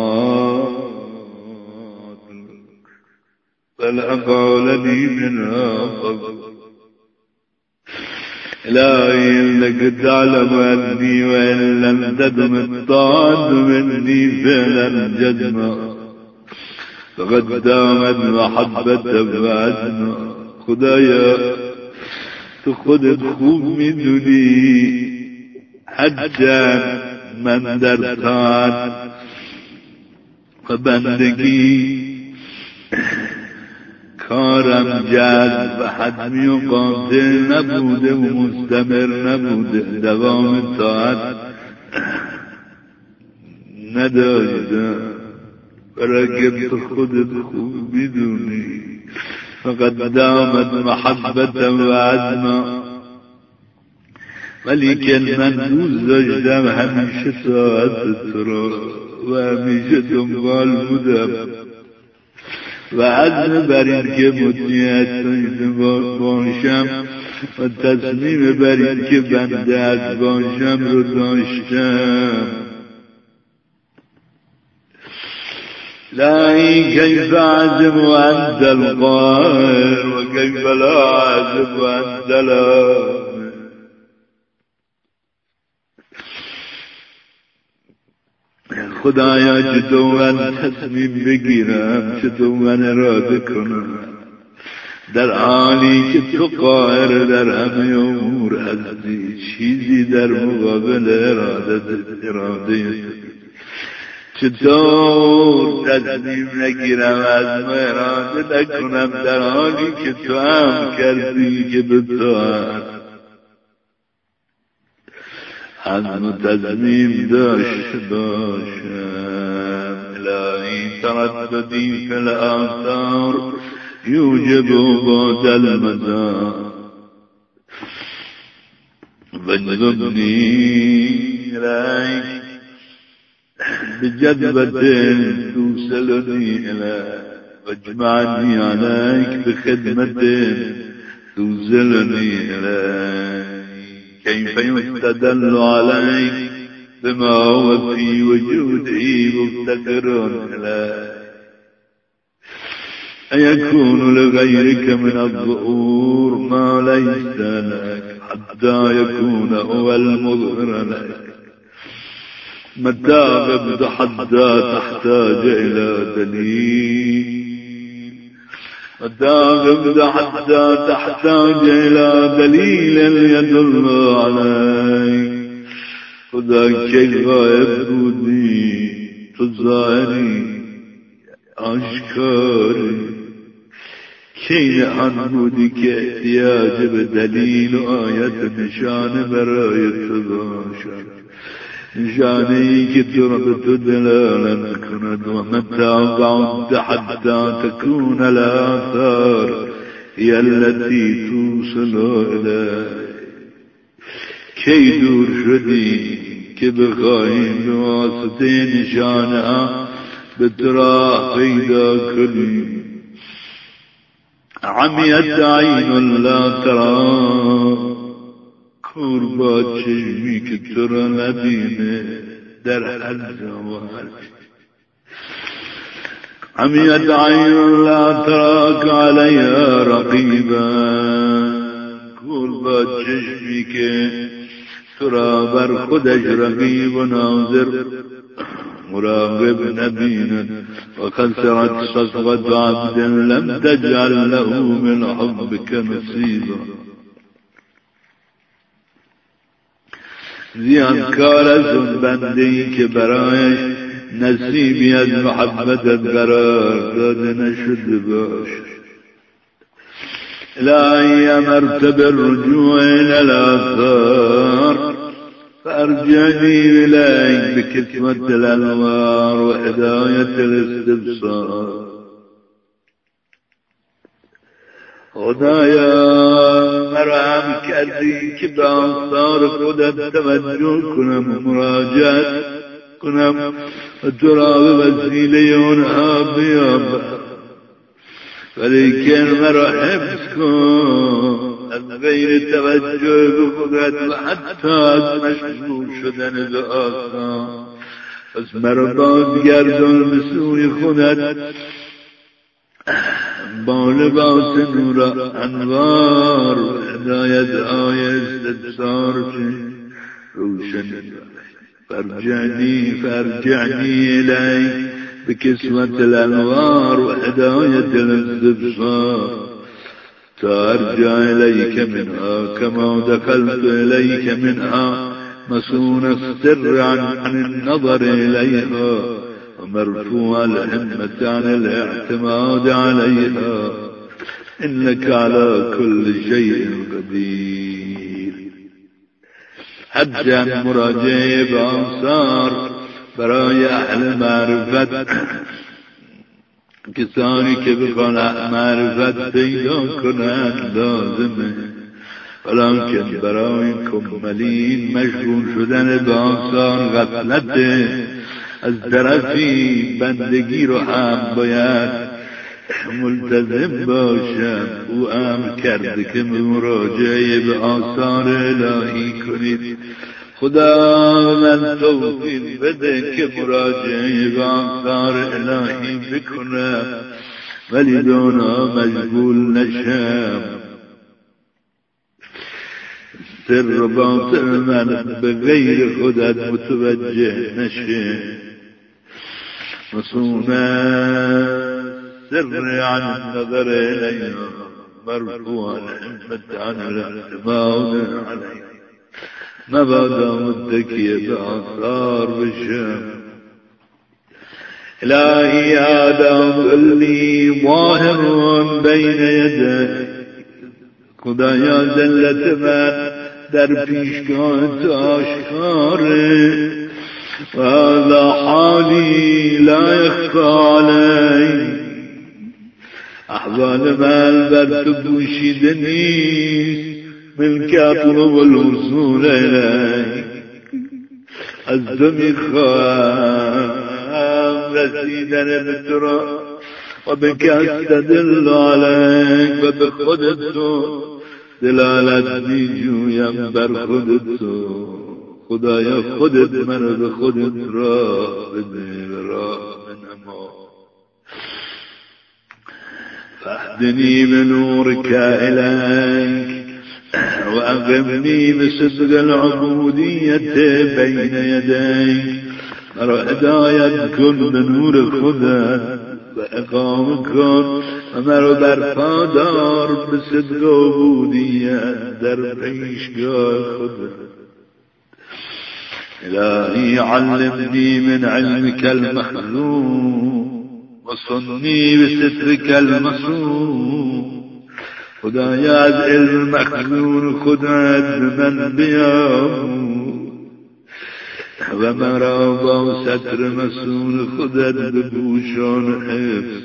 بل أقالني منها قبل. إلهي إنك تعلم أني وإن لم تدم الطاعة مني فعلا جدما فقد دامت محبة بعدنا. خدایا تو خودت خوب میدونی حجم من در طاعت و بندگی کارم جذب و حتمی و قاطع نبوده و مستمر نبوده. دوام طاعت نداشتم برای که تو خودت خوب میدونی. فقد دامت محبت و عزما ولیکن من دوست داشتم همیشه طاعت تو را و همیشه دنبال بودم و عزم بر این که مطیعت باشم و تصمیم بر این که بنده‌ات باشم رو داشتم. لاهی کیف عزم انت القاهر و کیف لا عزم انت الآمر. خدایا چطور من تصمیم بگیرم چطور من اراده کنم در حالی که تو قاهر در همه امور هستی. چیزی در مقابل اراده اراده چطور تصمیم نگیرم از ما اراده نکنم در حالی که تو هم کردی که به تو هست عزم و تصمیم داشته باشم. الهی ترددی فی الآثار یوجب بعد المدار واجذبنی الیک بجذبة توصلني إليك واجمعني عليك بخدمة توصلني إليك. كيف يستدل عليك بما هو في وجودي مفتقر إليك. أيكون لغيرك من الظهور ما ليس لك حتى يكون هو المظهر لك. متى غبت حتى تحتاج إلى دليل متى غبت حتى تحتاج إلى دليل يدل عليك. خدا که غایب بودی تو ظاهری آشکاری، کین آن بودی که احتیاج به دلیل و آیت نشانه برای تو باشد، نشانه ای که تو را به تو دلالت کند. و متى بعد حتى تكون الآثار هي التي توصل الیک. کی دور شدی که بخواهی به واسطه نشانه ها به تو راه پیدا کنی. عمیت عین لا ترى، کور با چشمی که تو را نبینه در هر جا. عمیت عین لا تراک علیها رقیبا، کور با چشمی که تو را بر خودش رقیب و ناظر مراقب نبیند. و خسرت صفقة عبد لم تجعل له من حبك نصیبا. زیانکار از اون بنده‌ای که برایش نصیبی از محبتت قرار داده نشده باش. الهی امرت بالرجوع الى الاثار فارجعني اليك بكتمة الانوار وهداية الاستبصار. خدایا مرام کردی که به آثار خودت توجه کنم و مراجعت کنم و تو را به وسیله اونها بیابم، ولیکن مرا حفظ کن از غیر توجه به خودت و حتی از مشغول شدن به آثار. پس مرا بازگردان به سوی خودت با لباس نور انوار و هدایت آی استبصار چه روشن. فرجعنی فرجعنی الیک بکسوة الانوار و هدایت الاستبصار ترجع الیک منها کما دخلت الیک منها مسون السر عن, عن النظر الیها ومرفوع الهمة عن الاعتماد عليها إنك على كل شيء قدير. حجا مراجعه بآثار برای اهل معرفت، کسانی که بخوان معرفت پیدا کنند لازمه، ولیکن برای کمالین مشغول شدن بآثار غفلته. از طرفی بندگی رو هم باید ملتزم باشم. او امر کرده که مراجعه به آثار الهی کنید. خدا من توفیق بده که مراجعه به آثار الهی بکنم ولی دونا مشغول نشم. سر و باطن من به غیر خودت متوجه نشه. مصونة سر عن النظر إليها مرفوعا الهمة عن الاعتماد عليها. مبادا متكية بآثار بالشام. إلهي آدم اللي ظاهر بين يديك. خدایا ذلت من در پیشگاهت آشکاره و هذا حالی لا یخفى علی. احوال من بر تو پوشیده نیست. من که اطلب الوصول الیک، از تو میخواهم رسیدن به تو را و به که استدل علیک و به خودت تو دلالت میجویم بر خودت تو. خدایا خودت من به خودت را بده و راه بنما. فاهدنی بنورک الیک و اقمنی بصدق العبودیت بین یدیک. مرا هدایت کن به نور خودت و اقام کن و مرا برپا دار به صدق عبودیت در پیشگاه خودت. الهی علمنی من علمك المخزون وصنی بسترك المصون خدایا از علم مخزون خودت من بیاموز و مرا با ستر مسون خودت بپوشان حفظ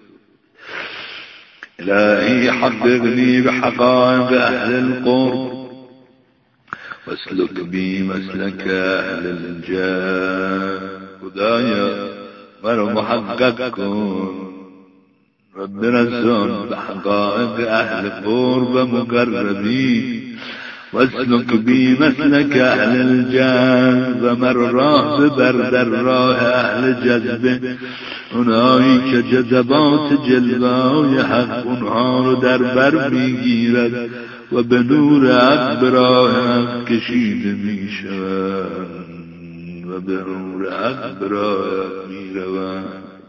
الهی حققنی بحقائق اهل القرب واسلك بی مسلك اهل الجاه خدایا مرا محقق کن و برسان بحقائق اهل قرب و مقربی واسلك بی مسلك اهل الجاه و مر راه ببر در راه اهل جذبه اونایی که جذبات جلوه‌های حق اونها رو در بر میگیرد و به نور حق به راه حق کشیده میشوند و به نور حق به راه حق میروند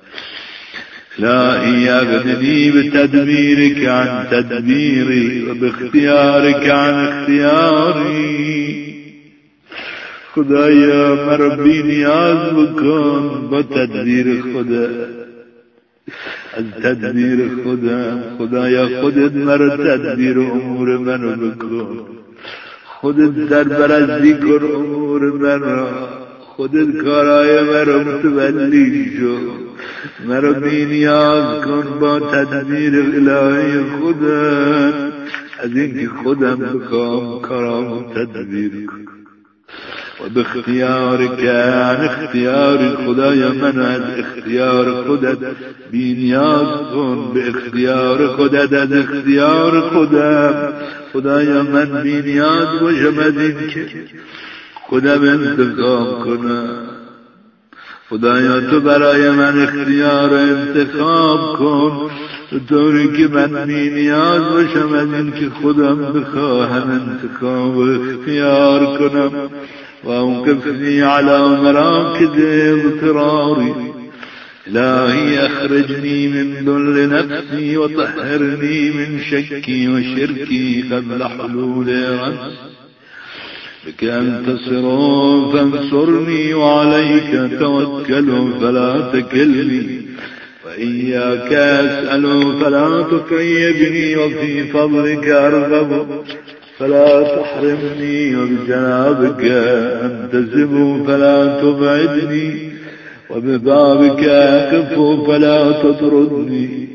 الهی اغننی بتدبیرک عن تدبیری و باختیارک عن اختیاری خدایا مرا بی نیاز بکن با تدبیر خدا از تدبیر خدا خدایا خودت مرا تدبیر امور منو بکن خودت سرپرستی کن امور منو خودت کارای مرا متولی شو مرا بی نیاز کن با تدبیر الهی خودت از اینکه خودم بخوام کارامو تدبیر کن و به اختیارک عن اختیار خدایا من از اختیار خودت بی نیاز کن به اختیار خودت از اختیار خودم خدایا من بی نیاز باشم از این که خودم انتخاب کنم خدایا تو برای من اختیار انتخاب کن طوری که من بی نیاز باشم از این که خودم بخواهم انتخاب و اختیار کنم و اوقفنی علی مراکز اضطراری الهی اخرجنی من ذل نفسی و طهرنی من شکی و شرکی قبل حلول رأس بك انتصر فانصرني وعليك توكل فلا تكلني وإياك أسأل فلا تخيبني وفي فضلك أرغب فلا تحرمني وبجنابك أنتسب فلا تبعدني وببابك أقف فلا تطردني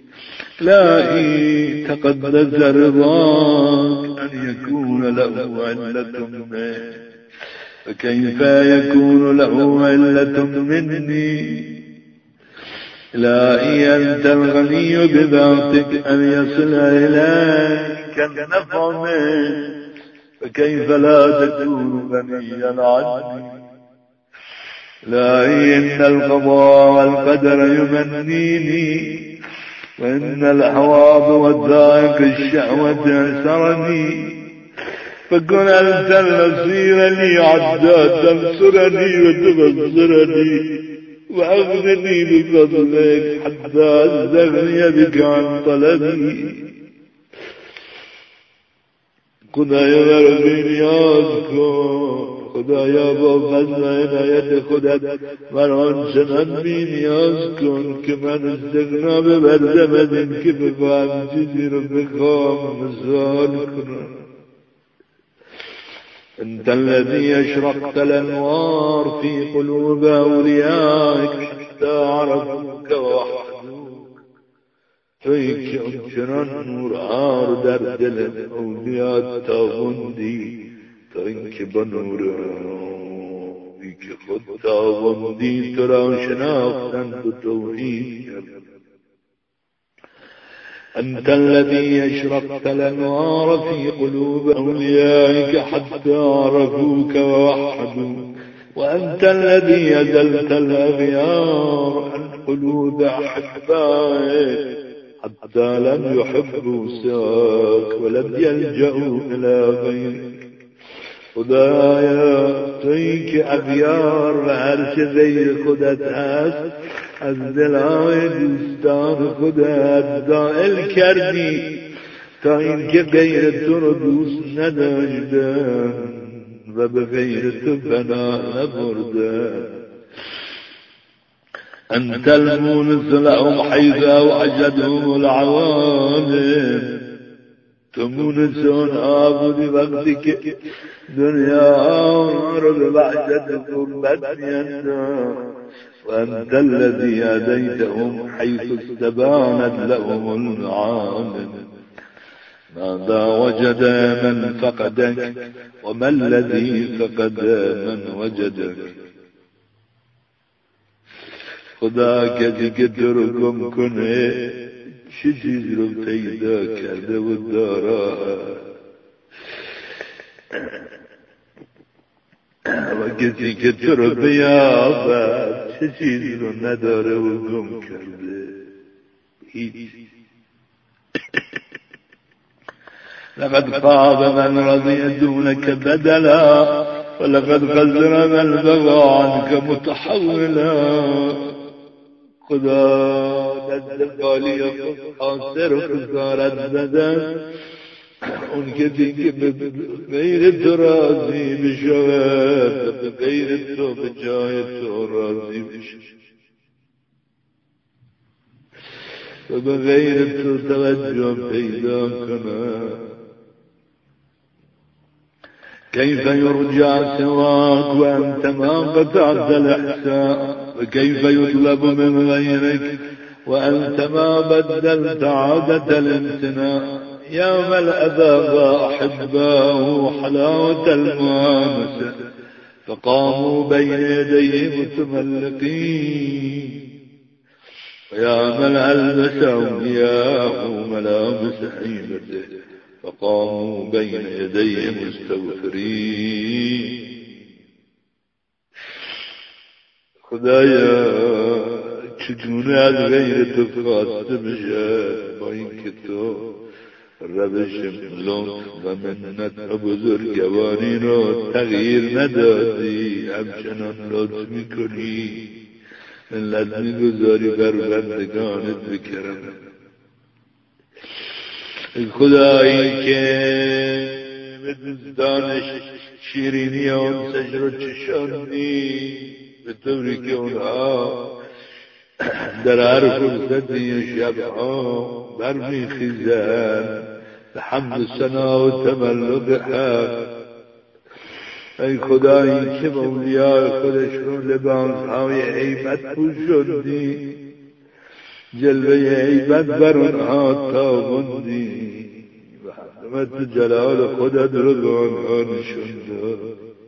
إلهي تقدس رضاك أن يكون له علة منه فكيف يكون له علة مني إلهي أنت الغني بذاتك أن يصل إليك النفع منه فكيف لا تكون غنيا عني إلهي إن القضاء والقدر يمنيني وإن الحواض والذائق الشهوة أسرني فكن أنت النصير لي عدا تنصرني وتبصرني وأغنني بفضلك حتى أستغني بك عن طلبي خدایا مرا بی نیاز کن خدایا با فضل عنایت خودت مرا آنچنان بی نیاز کن که من استغنا ببرم از این که بفهم چیزی رو بخوام مثال کنم انت الذي اشرقت الانوار في قلوب اوليائك حتى عرفوك ووحدوك تویی که آنچنان نورها رو در دل اولیات تابوندی تا اینکه با نور اولی که خود تابوندی تو را شناختند و توحید انت الذي اشرقت الانوار في قلوب اوليائك حتى عرفوك ووحدوك وانت الذي ازلت الاغيار عن قلوب احبائك حتى لم يحبوا سواك ولم يلجأوا الى غيرك خدایا تویی که اغیار و هرچه غیر خودت هست از دلهای دوستان خودت زائل کردی تا اینکه غیر تو رو دوست نداشتن و به غیر تو بنا نبردن. انت المونس لهم حيث اوحشتهم العوالم. تو مونس اونها بودی وقتی که دنیا رو به وحشت غربت میانداخت. وانت الذي هديتهم حيث استبانت لهم المعالم. ماذا وجد من فقدك وما الذي فقد من وجدك. خدا کسی که تو رو گم کنه چه چیز رو پیدا کرده و دارا، و کسی که تو رو بیابد چه چیز رو نداره و گم کرده؟ هیچ. لقد خاب من رضي دونك بدلا ولقد خسر من بغى عنك متحولا. خدا دست خالی خاسر و خسارت بدن اون کسی که به غیر تو راضی بشود، به غیر تو به جای تو راضی بشود و به غیر تو توجه پیدا کنه. كيف يرجى سواك وأنت ما قطعت الإحسان، وكيف يطلب من غيرك وأنت ما بدلت عادة الامتناع. يا من أذاق أحباه حلاوة المؤانسة فقاموا بين يديه متملقين، ويا من ألبس أولياءه ملابس حيبته فقاموا بين يديه مستغفرين. خدایا چگونه از غیر تو خواسته بشه با اینکه تو روش لطف و منت و بزرگواری رو تغییر ندادی، همچنان لطف میکنی، منت میگذاری بر بندگانت بکرم. خدایی که به دوستانش شیرینی اونسش رو چشاندی، به طوری که اونها در هر فرصتی و شبها برمیخیزن به حمد و ثنا و تملق حق. ای خدایی که اولیاء خودش رو لباسهای عیبت پوشوندی، جلوه عیبت بر اونها تابوندی و حضرت جلال خودت رو به آنها نشوندی.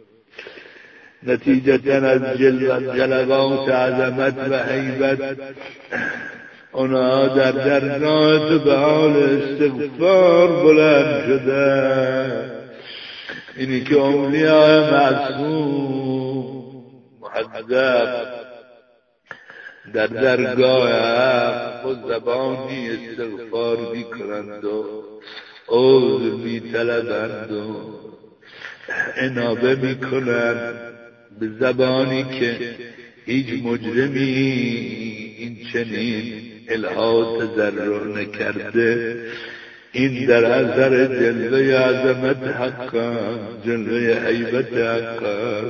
نتیجتا از جلوات عظمت و حیبت اونها در درگاه تو به حال استغفار بلند شدن. اینی که اولیاء معصوم محذب در درگاه حق خود زبانی استغفار می کنند و عذر می طلبند و انابه می کنند به زبانی که هیچ مجرمی این چنین الها تضرع نکرده. این در اثر جلوه عظمت حق، جلوه حیبت حق.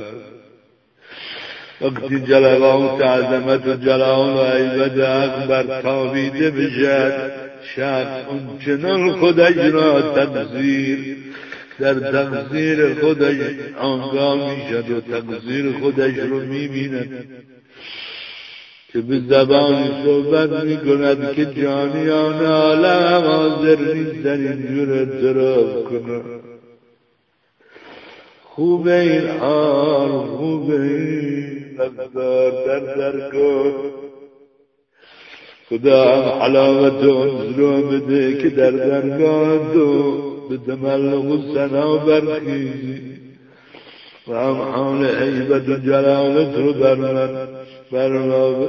وقتی جلوات عظمت و جلال و حیبت حق بر تابیده بشد، شخص اون چنان خودش را تقصیر در تقصیر خودش آنگاه میشد و تقصیر خودش رو میبیند که به زبانی صحبت میکند که جانیان عالم حاضر نیستن اینجور اعتراف کنه. خوبه این حال، خوبه این نقدار در درگاه. خدا هم حلاوت اون رو بده که در درگاه تو به تملق و ثنا برخیزی و هم حال حیبت و جلالت رو بر من بر ما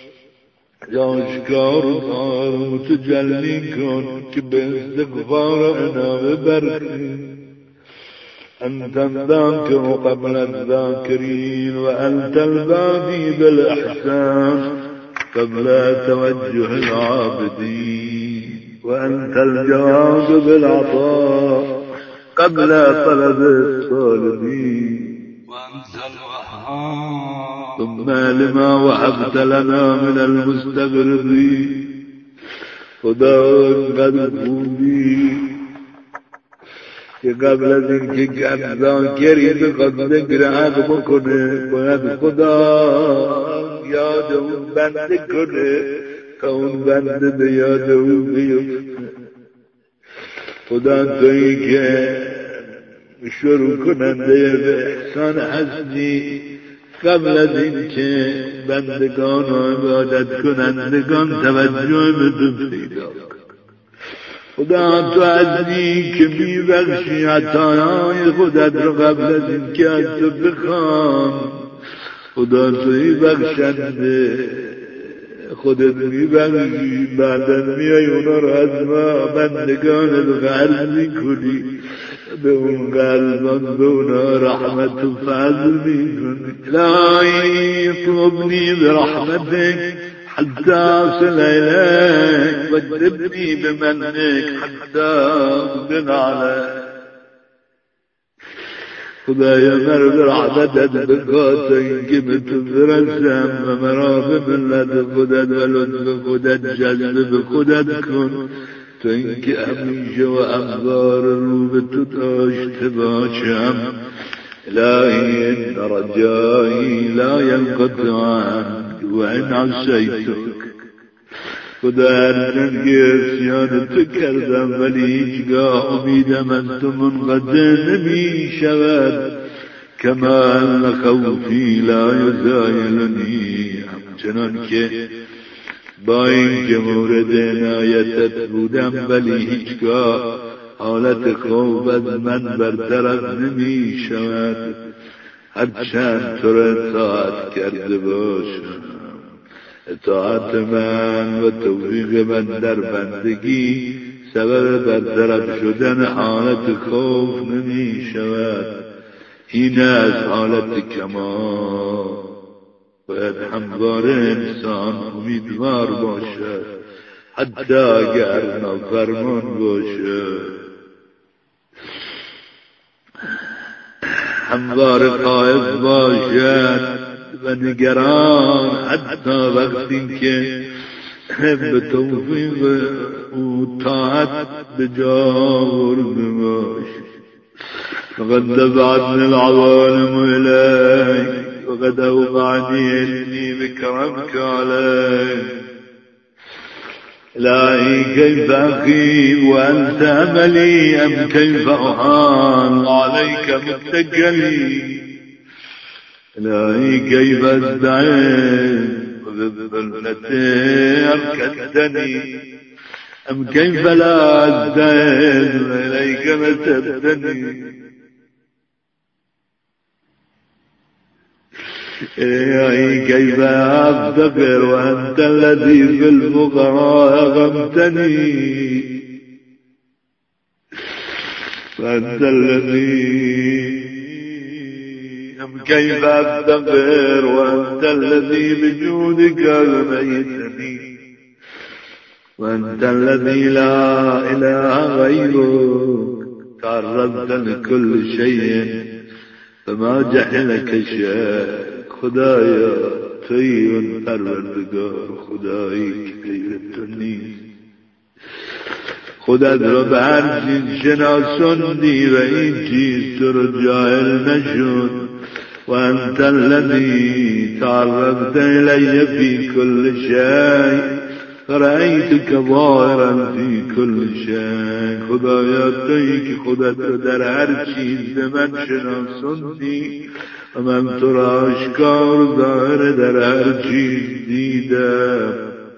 جاشکار و متجلی کن که به استغفار و انابه برخیز. انت الذاکر قبل الذاکرین و انت البادی بالاحسان قبل توجه العابدین وأنت الجواد بالعطاء قبل طلب الطالبين وأنت الوهاب ثم لما وهبت لنا من المستغربين خدا انقدر خوبی که قبل از اینکه گردانگری بخواد نگرد بکنه باید خدا یاد اون بنده کنه تا اون بنده به یاد اون بیفته. خدا تویی که شروع کننده به احسان هستی قبل از اینکه بندگان و عبادت کنندگان توجه به تو پیدا کن. خدا تو هستی که میبخشی عطاهای خودت رو قبل از اینکه از تو بخوان. خدا توی بخشنده خودت میبخشی بعدن میای اونا رو از ما بندگانت قرض میکنی به اون قلبان به اونا رحمت و فضل میکنی. الهی اطلبنی برحمتك حتى أصل إليك واجذبني بمنك حتى أقبل عليك. خدایا مرا به رحمتت بکن تا اینکه به تو برسم و مرا به ملت خودت و لطف خودت جذب خودت کن تا اینکه همیشه و هموار رو به تو داشته باشم. الهی ان رجایی لا ينقطع عنك وان عصیتک. خدا هرچند که عصیان تو کردم ولی هیچگاه امیدم از تو منقطع نمی شود. کما ان خوفی لا یزایلنی، همچنان که با اینکه مورد عنایتت بودم ولی هیچگاه حالت خوف از من برطرف نمی شود. هرچند تو را اطاعت کرده باشم، اطاعت من و توفیق من در بندگی سبب برطرف شدن حالت خوف نمی شود. این از حالت کمال باید همواره انسان امیدوار باشد، حتی اگر نافرمان باشد. همواره خائف باشد و نگران، حتی وقتی که به توفیق او طاعت به جا آورده باشد. فقد دفعتني العوالم إليك وقد أوقعني علمي بكرمك عليك. إلهي كيف أخيب وأنت أملي أم كيف أحال عليك متكلي. إلهي كيف أستعين وبالظلمة أركدتني أم كيف لا أستعين وإليك نسبتني. إلهي كيف أفتقر وأنت الذي في الفقراء أغمتني. وأنت الذي أم كيف أفتقر وأنت الذي بجودك أغنيتني. وأنت الذي لا إله غيرك تعرضت لكل شيء فما جهلك شيء. خدایا توی اون پروردگار، خدایی که غیر تو نیست. خودت را به هر چیز شناساندی و این چیز تو را جاهل نشد. و انت الذی تعرضت الی فی کل شیء فرأیتک ظاهرا فی کل شیء. خدایا تویی که خودت را در هر چیز به من شناساندی و من تو را آشکار ظاهر در هر چیز دیدم.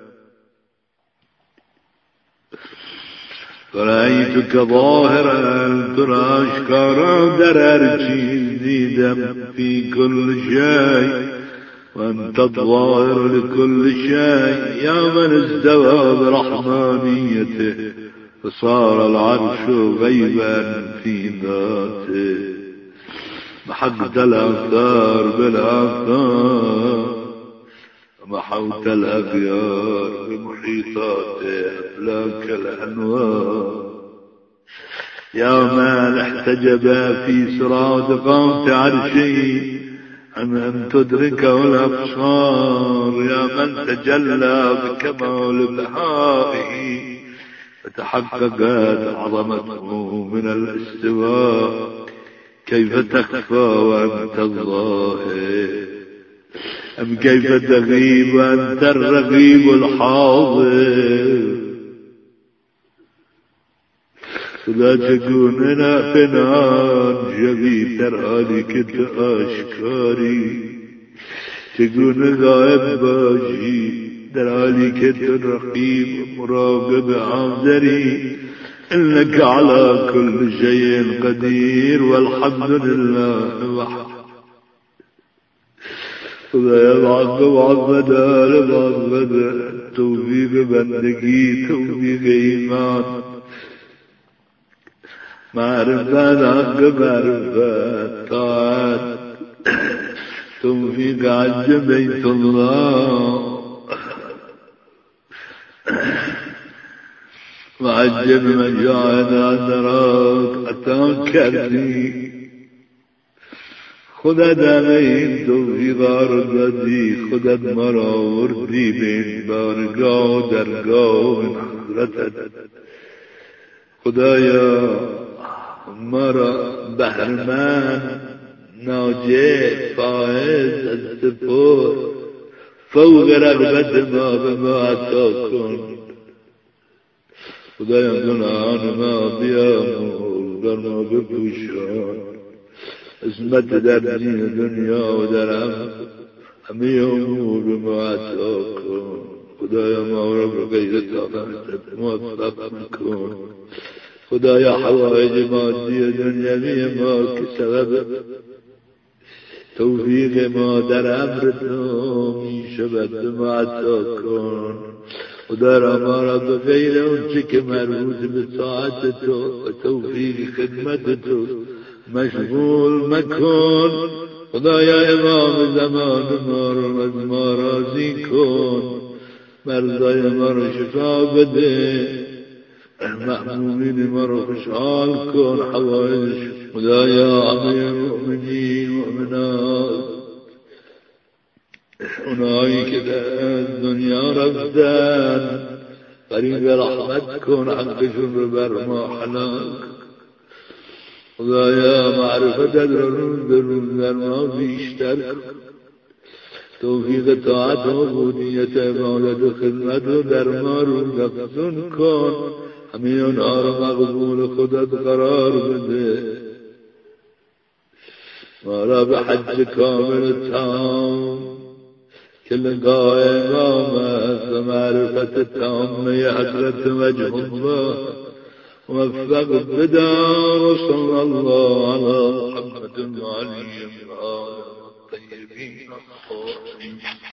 فرأیتک ظاهرا، تو را آشکارا در هر چیز دیدم. فی کل شیء و انت الظاهر لكل شيء. یا من استوى برحمانیته فصار العرش غیبا فی ذاته. محقت الأخطار بالأخطار ومحوت الأغيار بمحيطات أفلاك الأنوار. يا من احتجب في سرادقات عرشه عن أن تدركه الأبصار، يا من تجلى بكمال بهائه فتحققت عظمته من الاستواء، كيف تخفى وأنت الظاهر؟ أم كيف تغيب وأنت الرقيب الحاضر؟ خدا چگونه پنهان شوی در حالی که تو آشکاری، چگونه غایب باشی در حالی که تو رقیب مراقب حاضری. انك على كل شيء قدير والحمد لله وحده. خدایا بعض بعض بدال بعض بدال توفیق بندگی، توفیق ایمان، معرفت حق معرفت طاعت، توفیق حج بیت الله وعجب مجاعد عذرات عطا کردی. خودت همه این توفیقا رو دادی، خودت ما را آوردی به این بارگاه و درگاه و من حضرتت. خدایا ما را بهرمند، ناجح، فائز از سپر فوق رغبت ما به ما عطا کن. خدایا گناهان ما بیامرز، بر ما بپوشان، عصمت در دین دنیا و در همه امور به ما عطا کن. خدایا ما را به غیر طاقتت موفق کن. خدایا حوائج مادی دنیوی ما که سبب توفیق ما در امر تو می شود به ما عطا کن. خدا ما را به غیر اونچه که مربوط به طاعت تو و توفیق خدمت تو مشغول مکن. خدایا امام زمان ما را از ما راضی کن، مرضای ما را شفا بده، مأمومین ما را خوشحال کن. حوائج خدایا همه مؤمنین مؤمنات، اونایی که در دنیا رفتن غریق رحمت کن، حقشون رو بر ما حلال کن. خدایا معرفتت رو روز به روز در ما بیشتر کن. توفیق طاعت و عبودیت عبادت و خدمت رو در ما رو افزون کن. همه اونها رو مقبول خودت قرار بده. ما را به حج کامل تام که لقاء امامت و معرفت تامه حضرت وجه الله موفق بدار. صلی الله علی محمد و علی الطیبین الطاهرین.